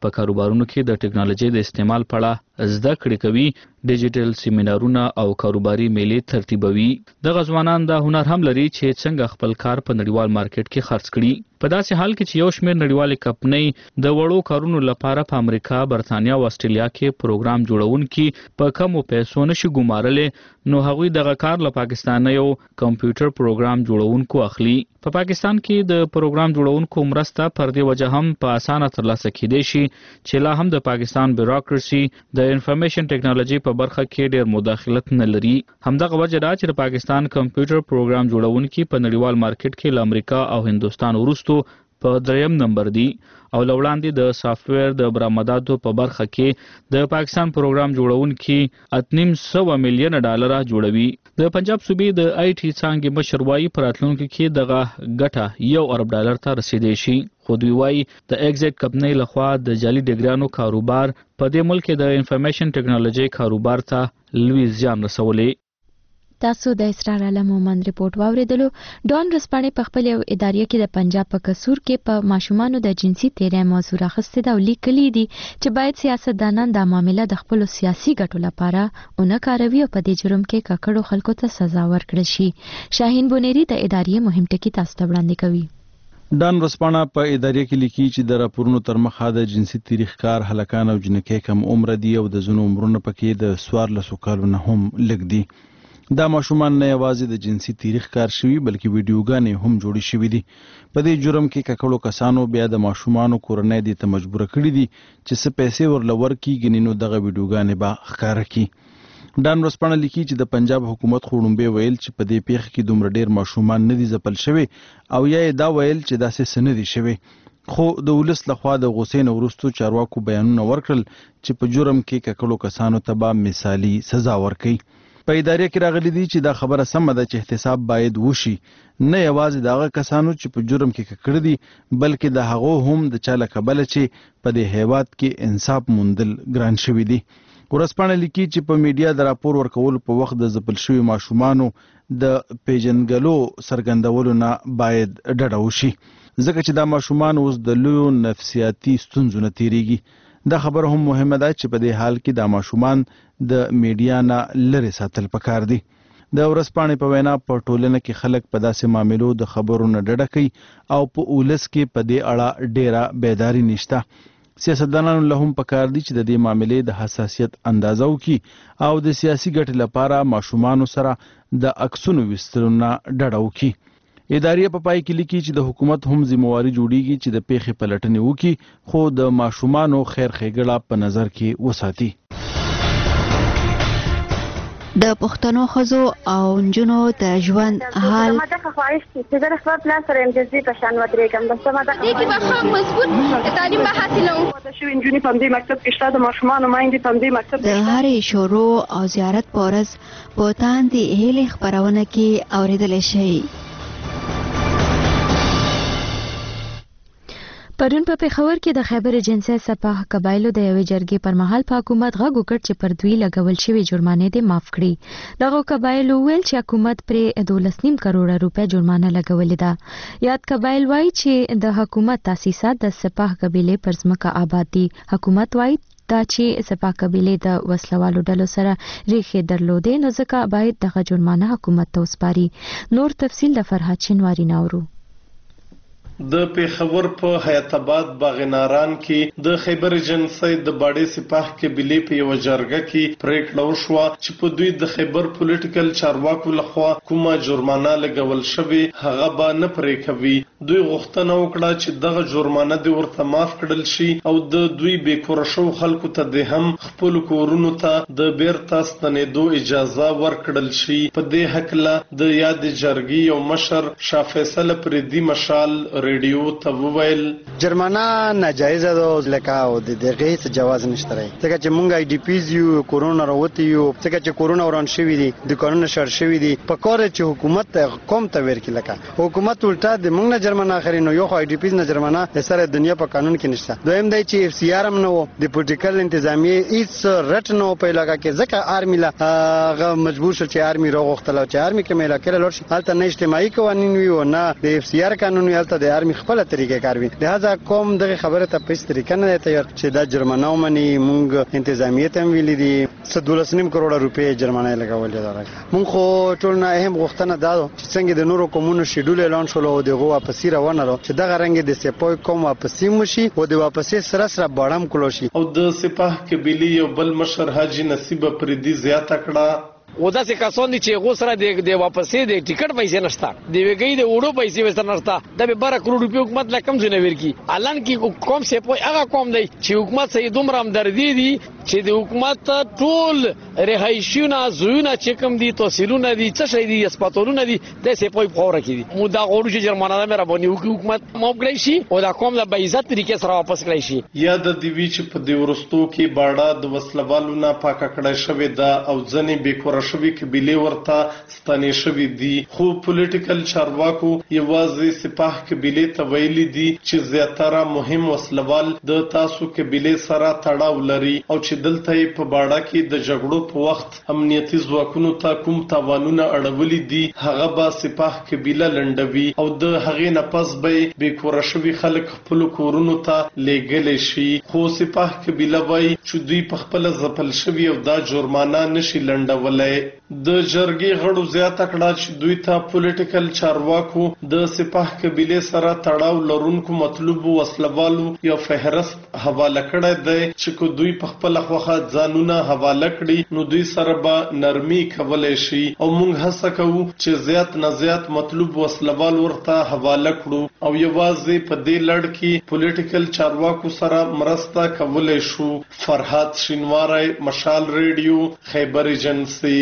په کاروبارونو کې د ټکنالوژي د استعمال په اړه زده کړې کوي، ډیجیټل سیمینارونه او کاروباري میلې ترتیبوي. دغه ځوانان دا هنر هم لري چې څنګه خپل کار په نړیوال مارکیټ کې خرڅ کړي. په داسې حال کې چې یو شمېر نړیوالې کمپنۍ د وړو کارونو لپاره په امریکا، برتانیا او استرالیا کې پروګرام جوړونکي په کمو پیسو نشي ګمارلې، نو هغوی دغه کار له پاکستانیو کمپیوټر پروګرام جوړونکو اخلي. په پاکستان کې د پروګرام جوړونکو مرسته پر دې وجه هم په اسانه ترلاسه کېدای شي چې لا هم د پاکستان بیوروکراسي د انفارمیشن ټیکنالوژي په برخه کې ډېر مداخلت نه لري. همدغه وجه دا چې د پاکستان کمپیوټر پروګرام جوړونکي په نړیوال مارکیټ کې له امریکا او هندوستان وروسته په دریم نمبر دی او لوړاندې د سافټویر د برآمداتو په برخه کې د پاکستان پروګرام جوړونکي اتنیم سوه میلیونه ډالر جوړوي. د پنجاب صوبې د آی ټي څانګې مشر وایي په راتلونکي کې دغه ګټه یو ارب ډالر ته رسیدای شي. خو دوی وایي د ایگزیټ کمپنۍ لخوا د جعلي ډګریانو کاروبار په دې ملک کې د انفارمیشن ټیکنالوژي کاروبار ته لوی زیان رسولی. تاسو د اسرار علم مومند ریپورت واوریدلو. ډان رسپانې په خپل یو اداریه کې د پنجاب په کسور کې په ماشومانو د جنسي تیری موضوع راخسته دا لیکلي دي چې باید سیاستدانان دا معاملې د خپل سیاسي ګټو لپاره اونې کاروي او په دې جرم کې ککړو خلکو ته سزا ورکړي شي. شاهین بونيري د اداریه مهم ټکی تاسو ته وړاندې کوي. ډان رسپانه په اداریه کې لیکي چې د راپورونو تر مخه د جنسي تاریخ کار هلکان او جنکۍ کم عمر دي او د زنو عمرونه پکې د څوارلسو کالو نه هم لږ دي. دا ماشومان نه یوازې د جنسي تاریخ کار شوي بلکې ویډیوګانې هم جوړې شوي دي. په دې جرم کې ککړو کسانو بیا د ماشومانو کورنۍ دې ته مجبور کړي دي چې څه پیسې ورله ورکړي، نو دغه ویډیوګانې به ښکاره کړي. ډان ورسپانه لیکي چې د پنجاب حکومت خو لومبې ویل چې په دې پیښه کې دومره ډېر ماشومان نه دي ځپل شوي او یا یې دا ویل چې داسې څه نه دي شوي. خو د ولس لخوا د غوسې نه وروسته چارواکو بیانونه ورکړل چې په جرم کې ککړو کسانو ته به مثالي سزا ورکړي. په ادارې کې راغلي دي چې دا خبره سمه ده چې احتساب باید وشي، نه یوازې د هغه کسانو چې په جرم کې ککړ دي بلکې د هغو هم د چا له کبله چې په دې هیواد کې انصاف موندل ګران شوي دي. ورسپانه لیکي چې په میډیا د راپور ورکولو په وخت د ځپل شوي ماشومانو د پیژنګلو څرګندولو نه باید ډډه وشي ځکه چې دا ماشومان اوس د لویو نفسیاتي ستونزو نه تیریږي. دا خبره هم مهمه ده چې په دې حال کې دا ماشومان د میډیا نه لرې ساتل پکار دي. د ورځپاڼې په وینا په ټولنه کې خلک په داسې معاملو د خبرو نه ډډه کوي او په ولس کې په دې اړه ډیره بیداری نشته. سیاستدانانو له هم پکار دي چې د دې معاملې د حساسیت اندازه وکړي او د سیاسي ګټې لپاره ماشومانو سره د عکسونو ویستلو نه ډډه وکړي. ادارې په پای کې لیکي چې د حکومت هم ذمہواری جوړیږي چې د پیښې پلټنې وکړي خو د ماشومانو خیر ښېګړه په نظر کې وساتي. د پښتنو ښځو او نجونو د ژوند حال ماته خواهش چې د خپل پلان سره امتیازي په شان ودرېږم بس ماته دې کې به مضبوط تعلیم به حاصلوم. د شوي نجونې په دې مکتب کې شته، د ماشومانو میندې په دې مکتب د هرې شروع او زیارت په ورځ په تاندې هیلې خپرونه کې اورېدلی شي. پرون په پېښور کې د خیبر ایجنسۍ سپاه قبایلو د یوې جرګې پر مهال په حکومت غږ وکړ چې پر دوی لګول شوي جرمانې دې معاف کړي. دغه قبایلو ویل چې حکومت پرې دولس نیم کروړه روپۍ جرمانه لګولې ده. یاد قبایل وایي چې د حکومت تاسیسات د سپاه قبیلې پر ځمکه آباد دي. حکومت وایي دا چې سپاه قبیلې د وسلوالو ډلو سره ریښې درلودې نو ځکه باید دغه جرمانه حکومت ته وسپاري. نور تفصیل د فرهاد شینواری ناورو. د پیښور په حیات آباد باغناران کې د خیبر ایجنسۍ د باډي سپاه قبیلې په یو جرګه کې پریکړه وشوه چې په دوی د خیبر پولیټیکل چارواکو لخوا کومه جرمانه لګول شوې هغه به نه پرې کوي. دوی غوښتنه وکړه چې دغه جرمانه دې ورته معاف کړل شي او د دوی بې کوره شو خلکو ته د هم خپل کورونو ته د بیرته ستنېدو اجازه ورکړل شي. په دې هکله د یاد جرګې یو مشر شاه فیصل پردي مشال ریډیو ته وویل جرمانه ناجایزه ده لکه او د دغه څه جواز نشته راي ځکه چې مونږ آی ډي پیز یو کورونا راوتی یو ځکه چې کورونا وران شوی دي د قانون شر شوی دي په کار چې حکومت قوم ته ورکی لکه حکومت الټا د مونږ نه جرمانه اخري نو یو آی ډي پیز نه جرمانه د سره دنیا په قانون کې نشته. دویم دی چې اف سی آر هم نو د پولیټیکل انتظامیه هیڅ رټ نو په علاقه کې ځکه آرمی لا هغه مجبور شو چې آرمی راغختله چې آرمی کې مې لا کړل ورشي حالت نه اجتماعي قوانين وي او نه د اف سی آر قانون وي حالت د د ارمي خپل طریقې کاروي لہذا کوم دغه خبره ته په طریقه نه تیار چې دا جرمانه ومني مونږ انتظامیه ته ویلي دي دولس نیم کروڑه روپۍ جرمانه لګولې ده مونږ خو ټول نه اهم غوښتنه دا چې څنګه د نورو کومونو شیډول اعلان شول او دغه واپسی روانه رو چې دغه رنګ د سپوی کوم واپسی مشي او د واپسی سره سره باړم کولوشي او د سپاه قبيله یو بل مشر حاجی نصیب پردي زیاته کړه و دا چې کسان دي چې غو سره د د واپسې د ټیکټ پیسې نشته دی وګي د وړو پیسې وسته نشته د بارہ کروڑ روپیو حکومت لا کم ځنه ورکی الان کې کوم څه په هغه کوم دی چې حکومت سې دومره همدردي دي چې د حکومت ټول رهایشونه زوونه چې کوم دي تحصیلونه دي څه شي دي اسپاتورونه دي د څه په فوره کې دي مو دا غوړو چې جرمانه مې رابونی حکومت موګړی شي او دا کوم د بیزت طریقې سره واپس کړی شي یا د دیوی چې په دی ورستو کې باړه د وسلوالو نه پاک کړی شوی دا او ځنې بیکور شوی قبيله ورته ستنې شوی دي خو پولیټیکل چارواکو یوازې سپاه قبيله ته ویلي دي چې زیاتره مهم وسلوال د تاسو قبيله سره تړاو لري او چې دلته په باړه کې د جګړو په وخت امنیتي ځواکونو ته کوم تاوانونه اړولي دي هغه به سپاه قبيله لنډوي او د هغې نه پس به بیکور شوی خلک خپل کورونو ته لېږلی شي خو سپاه قبيله وایي چې دوی په خپل ځپل شوی او دا جرمانه نشي لنډولای د جرګې غړو زیاته کړه چې دوی ته پولیټیکل چارواکو د سپاه قبيله سره تړاو لرونکو مطلوب وسلوالو یو فهرست حواله کړی دی چې کو دوی په خپل خوخه ځانونه حواله کړي نو دوی سره به نرمي کولای شي او موږ هڅه کوو چې زیات نه زیات مطلوب وسلوال ورته حواله کړو او یوازې په دې لړ کې پولیټیکل چارواکو سره مرسته کولای شو فرحات شینواری مشال ریډیو خیبر ایجنسی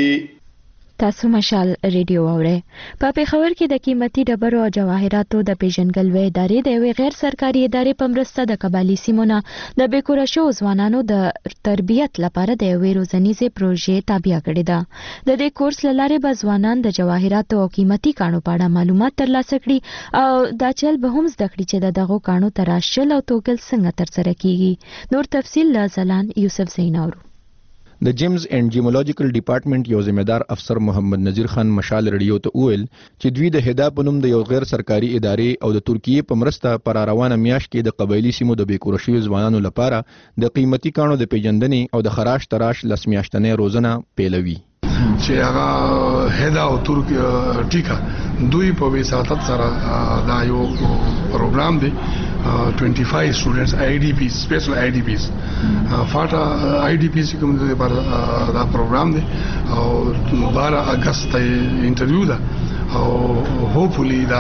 تاسو مشال ریډیو اورئ په پیښور کې د قیمتي ډبرو او جواهراتو د پیژنګلوي ادارې د یوې غیر سرکاري ادارې په مرسته د قبایلي سیمونو د بیکوره شوو ځوانانو د تربیت لپاره د یوې روزنیزې پروژې تابع کړې ده د دې کورس له لارې به ځوانان د جواهراتو او قیمتي کاڼو په اړه معلومات ترلاسه کړي او دا چل به هم زده کړي چې د دغو کاڼو تراشل او توکل څنګه ترسره کیږي نور تفصیل له زلان یوسف زیناورو د جیمز اینڈ جیمولوجیکل ډپارټمنټ یو ذمہدار افسر محمد نذیر خان مشال ریډیو ته وویل چې دوی د هدا په نوم د یو غیر سرکاري ادارې او د ترکیې په مرسته پر روانه میاشت کې د قبایلی سیمو د بیکوره شوي ځوانانو لپاره د قیمتي کاڼو د پیژندنې او د خراش تراش لس میاشتنې روزنه پیلوي چې هغه هدا او ترکیه ټیکا دوی په وساتت سره دا یو پروګرام دی پنځه پنځه سټوډنټس آی ډي پی سپیشل آی ډي پیز فاټا آی ډي پیز کوم د دا پروګرام دی او بارہ اگست ته انټرویو ده او هوپفلی دا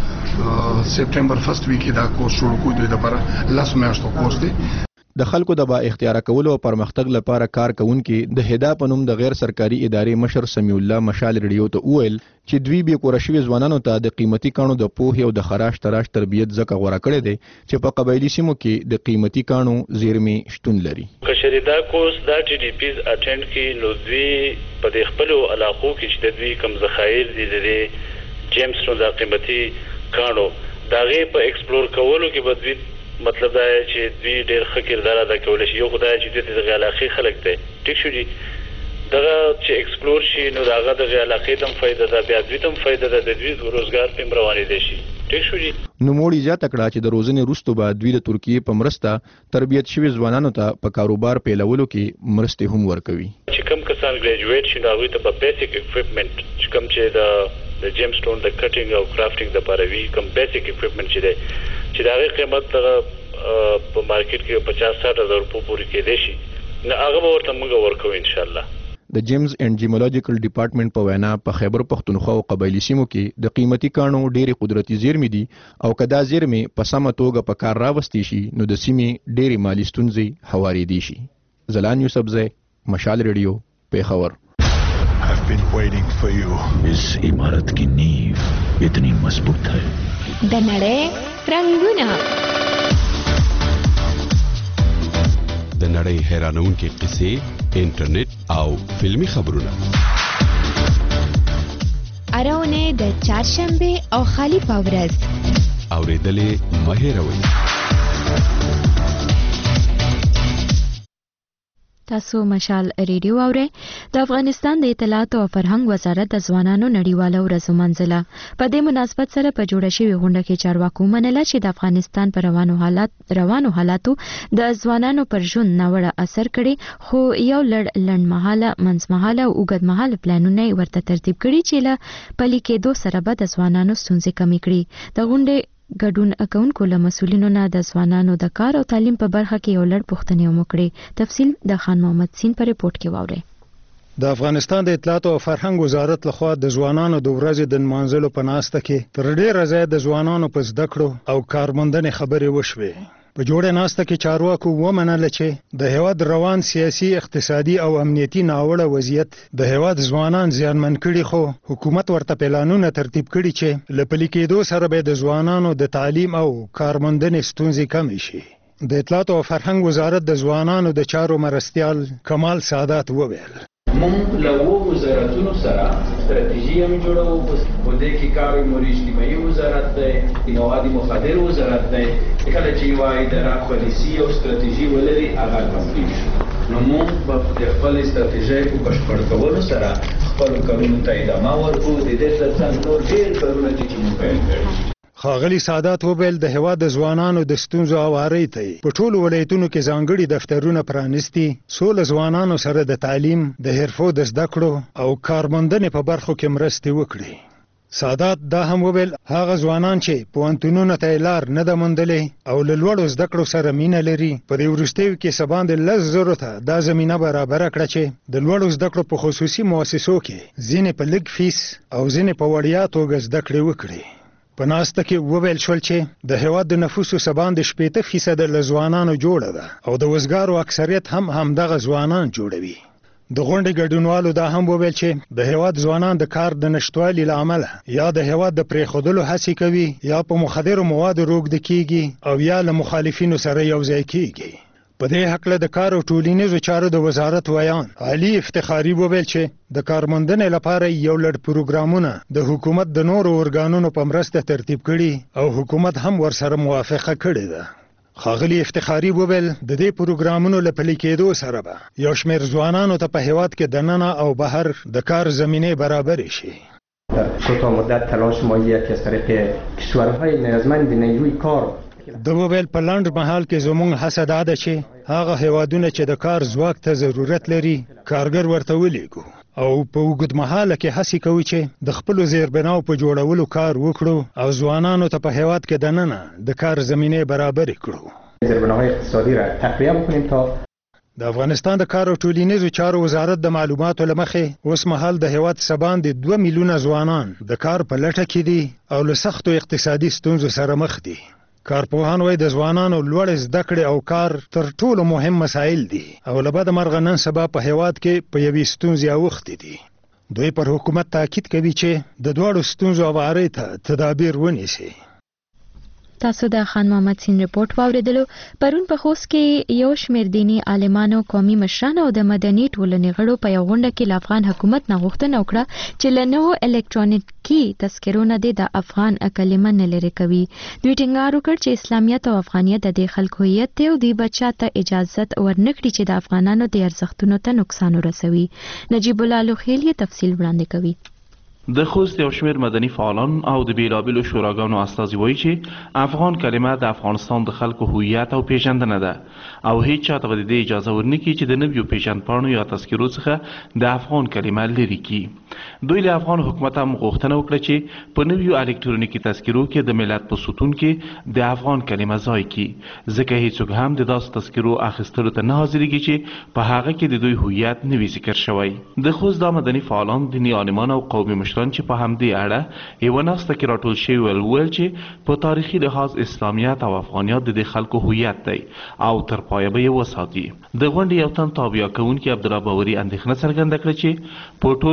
به سپټمبر فرست ویک دا کورس شروع کوي د لپاره لاس میاشتو کورس دی د خلکو د با اختیار کولو او پرمختګ لپاره کار کوونکي د هدا په نوم د غیر سرکاري ادارې مشر سمیع الله مشال ریډیو ته وویل چې دوی به کور شوي ځوانانو ته د قیمتي کاڼو د پوهې او د خراش تراش تربیت ځکه غوړه کړې دي چې په قبایلی سیمو کې د قیمتي کاڼو زیرمې شتون لري کشریدا کورس دا ټي ډي پیز اټینډ کې نو دوی په د خپل علاقو کې چې د دوی کم ذخایر دي د جیمز نو د قیمتي کاڼو داغه په ایکسپلور کولو کې به دوی مطلب دا چې دوی ډېر ښه کردار ادا کولی شي یو خدای چې د دغه علاقې خلک دی ټیک شو جی دغه چې ایکسپلور شي نو دغه دغه علاقې ته هم فایده ده بیا دوی ته هم فایده ده د دوی روزګار په روانېدی شي ټیک شو جی نوموړي زیاته کړه چې د روزنې وروسته به دوی د ترکیې په مرسته تربیت شوي ځوانانو ته په کاروبار پیلولو کې مرستې هم ورکوي چې کوم کسان ګریجویټ شي نو هغوی ته به بیسیک اکوپمنټ چې کوم چې د د جیم سټون د کټینګ او کرافټینګ لپاره وي کوم بیسیک اکوپمنټ چې دی چې د هغې قیمت په مارکیټ کې پچاس ساټ هزار روپو پورې کېدی شي نو هغه به ورته موږ ورکوو انشاءالله د جیمز اینڈ جیمولوجیکل ډپارټمنټ په وینا په خیبر پښتونخوا او قبایلی سیمو کې د قیمتي کاڼو ډېرې قدرتي زیرمې دي او که دا زیرمې په سمه توګه په کار راوستې شي نو د سیمې ډېرې مالي ستونزې هوارېدی شي زلان یوسفزی مشال ریډیو پیښور I've been waiting for you. इस इमारत की नींव इतनी मजबूत है. د نړۍ رنگونه د نړۍ حیرانونکې قصې انټرنیټ او فلمی خبرونه اراونه د چهارشنبه او خالی پاورز اوریدلې مه هېروئ. تاسو مشال ریډیو اورئ. د افغانستان د اطلاعات او فرهنګ وزارت د ځوانانو نړیواله ورځ ومنځله. په دې مناسبت سره په جوړه شوې غونډه کې چارواکو منله چې د افغانستان پر روانو حالات روانو حالاتو د ځوانانو پر ژوند ناوړه اثر کړي، خو یو لړ لنډمهاله، منځمهاله او اوږدمهاله پلانونه ورته ترتیب کړي چې له پلي کېدو سره به د ځوانانو ستونزې کمې کړي. د غونډې ګډون کوونکو له مسؤلینو نه د ځوانانو د کار او تعلیم په برخه کې یو لړ پوښتنې وکړې. تفصیل د خان محمد سین په ریپورت کې واورئ. د افغانستان د اطلاعات او فرهنګ وزارت لخوا د ځوانانو د ورځې د نمانځلو په ناسته کې تر ډیره ځای د ځوانانو په زده کړو او کارموندنې خبرې وشوې. په جوړه ناسته کې چارواکو ومنله چې د هیواد روان سیاسي، اقتصادي او امنیتي ناوړه وضعیت د هیواد ځوانان زیانمن کړي، خو حکومت ورته پلانونه ترتیب کړي چې له پلي کېدو سره به د ځوانانو د تعلیم او کارموندنې ستونزې کمې شي. د اطلاعات او فرهنګ وزارت د ځوانانو د چارو مرستیال کمال سادات وویل: مونږ له وزارتونو سره ستراتیژي هم جوړو. په دې کې کار او اجتماعي وزارت دی، مواد مخدر وزارت دی. کله چې یو اداره پالیسي او ستراتیژي ولري هغه کمپلیټ شي، نو مونږ په خپل ستراتیژي په بشپړ کولو سره خپل کارونو ته ادامه ورکوو. د دې ترڅنګ نور ډېر کارونه دي چې مونږ پیل کړي. ښاغلي سادات وویل د هیواد د ځوانانو د ستونزو هواري ته په ټولو ولایتونو کې ځانګړي دفترونه پرانیستي، څو له ځوانانو سره د تعلیم، د حرفو د زده کړو او کارموندنې په برخو کې مرستې وکړي. سادات دا هم وویل هغه ځوانان چې پوهنتونونو ته لار نه ده موندلې او له لوړو زده کړو سره مینه لري، په دې وروستیو کې څه باندې لس زرو ته دا زمینه برابره کړه چې د لوړو زده کړو په خصوصي مؤسسو کې ځینې په لږ فیس او ځینې په وړیا توګه زده کړې وکړي. په ناسته کې وویل شول چې د هیواد د نفوسو څه باندې شپېته فیصده له ځوانانو جوړه ده او د وزګارو اکثریت هم همدغه ځوانان جوړوي. د غونډې ګډونوالو دا هم وویل چې د هیواد ځوانان د کار د نشتوالي له امله یا د هیواد د پرېښودلو هڅې کوي، یا په مخدرو موادو روږده کیږي او یا له مخالفینو سره یوځای کیږي. په دې هکله د کار او ټولنیزو چارو د وزارت ویان علي افتخاري وویل چې د کارموندنې لپاره یو لړ پروګرامونه د حکومت د نورو ارګانونو په مرسته ترتیب کړي او حکومت هم ورسره موافقه کړې ده. ښاغلي افتخاري وویل د دې پروګرامونو له پلي کېدو سره به یو شمېر ځوانانو ته په هیواد کې دننه او بهر د کار زمینه برابر شي. در کوتاه مدت تلاش ما یکی از طریق کشورهای نیازمند نیروی کار د وویل په لنډ مهال کې زموږ هڅه دا ده چې هغه هیوادونه چې د کار ځواک ته ضرورت لري کارګر ورته ولیږو، او په اوږد مهاله کې هڅې کوي چې د خپلو زیربناو په جوړولو کار وکړو او ځوانانو ته په هیواد کې دننه د کار زمینه برابر کړو. زیربناهای اقتصادي را تقویه بکنیم تا د افغانستان د کار او ټولنیزو چارو وزارت د معلوماتو له مخې اوس مهال د هیواد څخه باندې دوه میلیونه ځوانان د کار په لټه کې دي او له سختو اقتصادي ستونزو سره مخ دي. کارپوهان وایي د ځوانانو لوړ زده کړې او کار تر ټولو مهم مسایل دي او له بده مرغه نن سبا په هیواد کې په یوې ستونزې اوښتې دي. دوی پر حکومت تاکید کوي چې د دواړو ستونزو هواري ته تدابیر ونیسي. تاسو د خان محمد سین ریپورت واوریدلو. پرون په خوست کې یو شمېر دیني عالمانو، قومي مشران او د مدني ټولنې غړو په یو غونډه کې له افغان حکومت نه غوښتنه وکړه چې له نوو الکترونیکي تذکرو نه د افغان کلمه نه لرې کوي. دوی ټینګار وکړ چې اسلامیت او افغانیت د دې خلکو هویت دی او دوی به چاته اجازت ورنکړي چې د افغانانو د ارزښتونو ته نقصان ورسوي. نجیب الله لوخیل یې تفصیل وړاندې کوي. د خوست یو شمېر مدني فعالان او د بیلابیلو شوراګانو استازي وایي چې افغان کلمه د افغانستان د خلکو هویت او پیژندنه ده او هیڅ چاته به د دې اجازه ورنکړي چې د نویو پیژندپاڼو یا تذکرو څخه د افغان کلمه لرې کړي. دوی له افغان حکومت هم غوښتنه وکړه چې په نویو الکترونیکي تذکرو کې د ملت په ستون کې د افغان کلمه ځای کړي، ځکه هیڅوک هم د داسې تذکرو اخیستلو ته نه حاضرېږي چې په هغه کې د دوی هویت نه وي ذکر شوی. د خوست دا مدني فعالان، دیني عالمان او قومي مشران چې په همدې اړه یوه ناسته کې راټول شوي ول ویل چې په تاریخي لحاظ اسلامیت او افغانیت د دې خلکو هویت دی او تر پایه به یې وساتي. د غونډې یو تن تابعه کوونکي عبدالله باوري اندېښنه څرګنده کړه چې په ټولنو کې د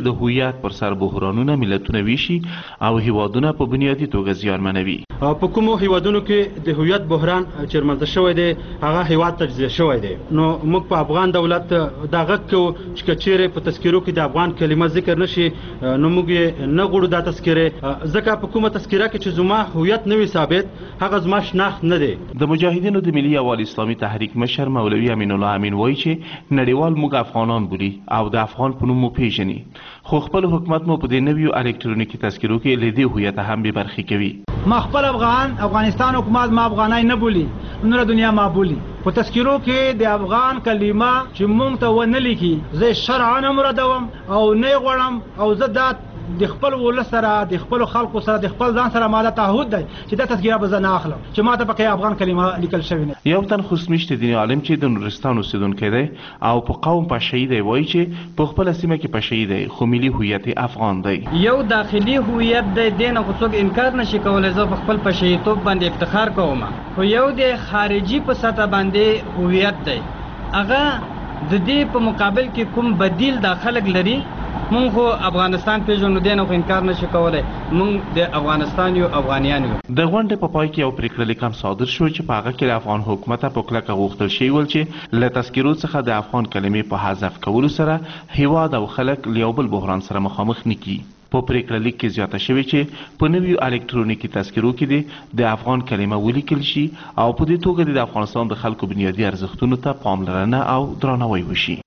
د هویت پر سر بحرانونه ملتونه ویشي او هیوادونه په بنیادی توګه زیانمنوي. په کومو هیوادونو کې د هویت بحران چرمنځ شوی دی هغه هیواد تجزیه شوی دی، نو موږ په افغان دولت دا غږ کوو چې کچېرې په تذکیرو کې د افغان کلمه ذکر نشي نو موږ یې نه غواړو دا تذکیره، ځکه په کومه تذکیره کې چې زما هویت نه وي ثابت هغه زما شناخت نه دی. د مجاهدینو د ملي اول اسلامي تحریک مشر مولوي امین الله امین وایي چې نړیوال موږ افغانان بولي او د افغان په نوم مو پیژني، خو خپل حکومت مو په دې نویو الکترونیکي تذکیرو کې له دې هویت هم بې برخې کوي. ما خپل افغان افغانستان حکومت ما افغانای نه بولی، نور دنیا ما بولی. په تذکیرو کې د افغان کلمه چې مونږ ته ونه لیکي زه شرعا نه مرادوم او نه غواړم او زه دا د خپل ولس سره د خپل خلکو سره د خپل ځان سره ماده تعهد دی چې دا تذکیره به زه نه اخلم چې ما ته پکې افغان کلمه لیکل شوې نه. یو تن خوسمیشت دیني عالم چې د نورستان اوسیدونکی دی او په قوم پاشهی دی وایي چې په خپل سیمه کې پاشهی دی خو ملي هویت افغان دی. یو داخلي هویت دی دینه خو څوک انکار نشي کولای. زه په خپل پاشهیتوب باندې افتخار کوم، خو یو د خارجي په سطح باندې هویت دی هغه د دې په مقابل کې کوم بدیل دا خلک لري. مونږ خو افغانستان پیژنو دینه خو انکار نشي کولای، مونږ د افغانستان یو افغانیان یو. د غونډې په پای کې یو پریکړه لیکم صادر شو چې په هغه کې د افغان حکومت په کلکه غوښتل شوی ول چې له تذکیرو څخه د افغان کلمې په حذف کولو سره هیواد او خلک له یو بل بحران سره مخامخ نه کړي. په پریکړه لیک کې زیاته شوې چې په نویو الکترونیکي تذکیرو کې د افغان کلمه ولیکل شي او په دې توګه د افغانستان د خلکو بنیادي ارزښتونو ته پاملرنه او درناوی وشي.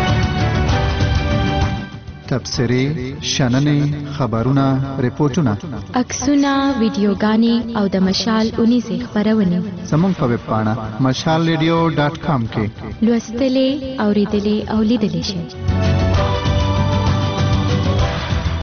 تبصرې، شننې، خبرونه، ریپورتونه، عکسونه، ویډیوګانې او د مشال اونیزې خپرونې زموږ په ویب پاڼه مشال ریډیو ډاټ کام کې لوستلې، اوریدلې او لیدلې شئ.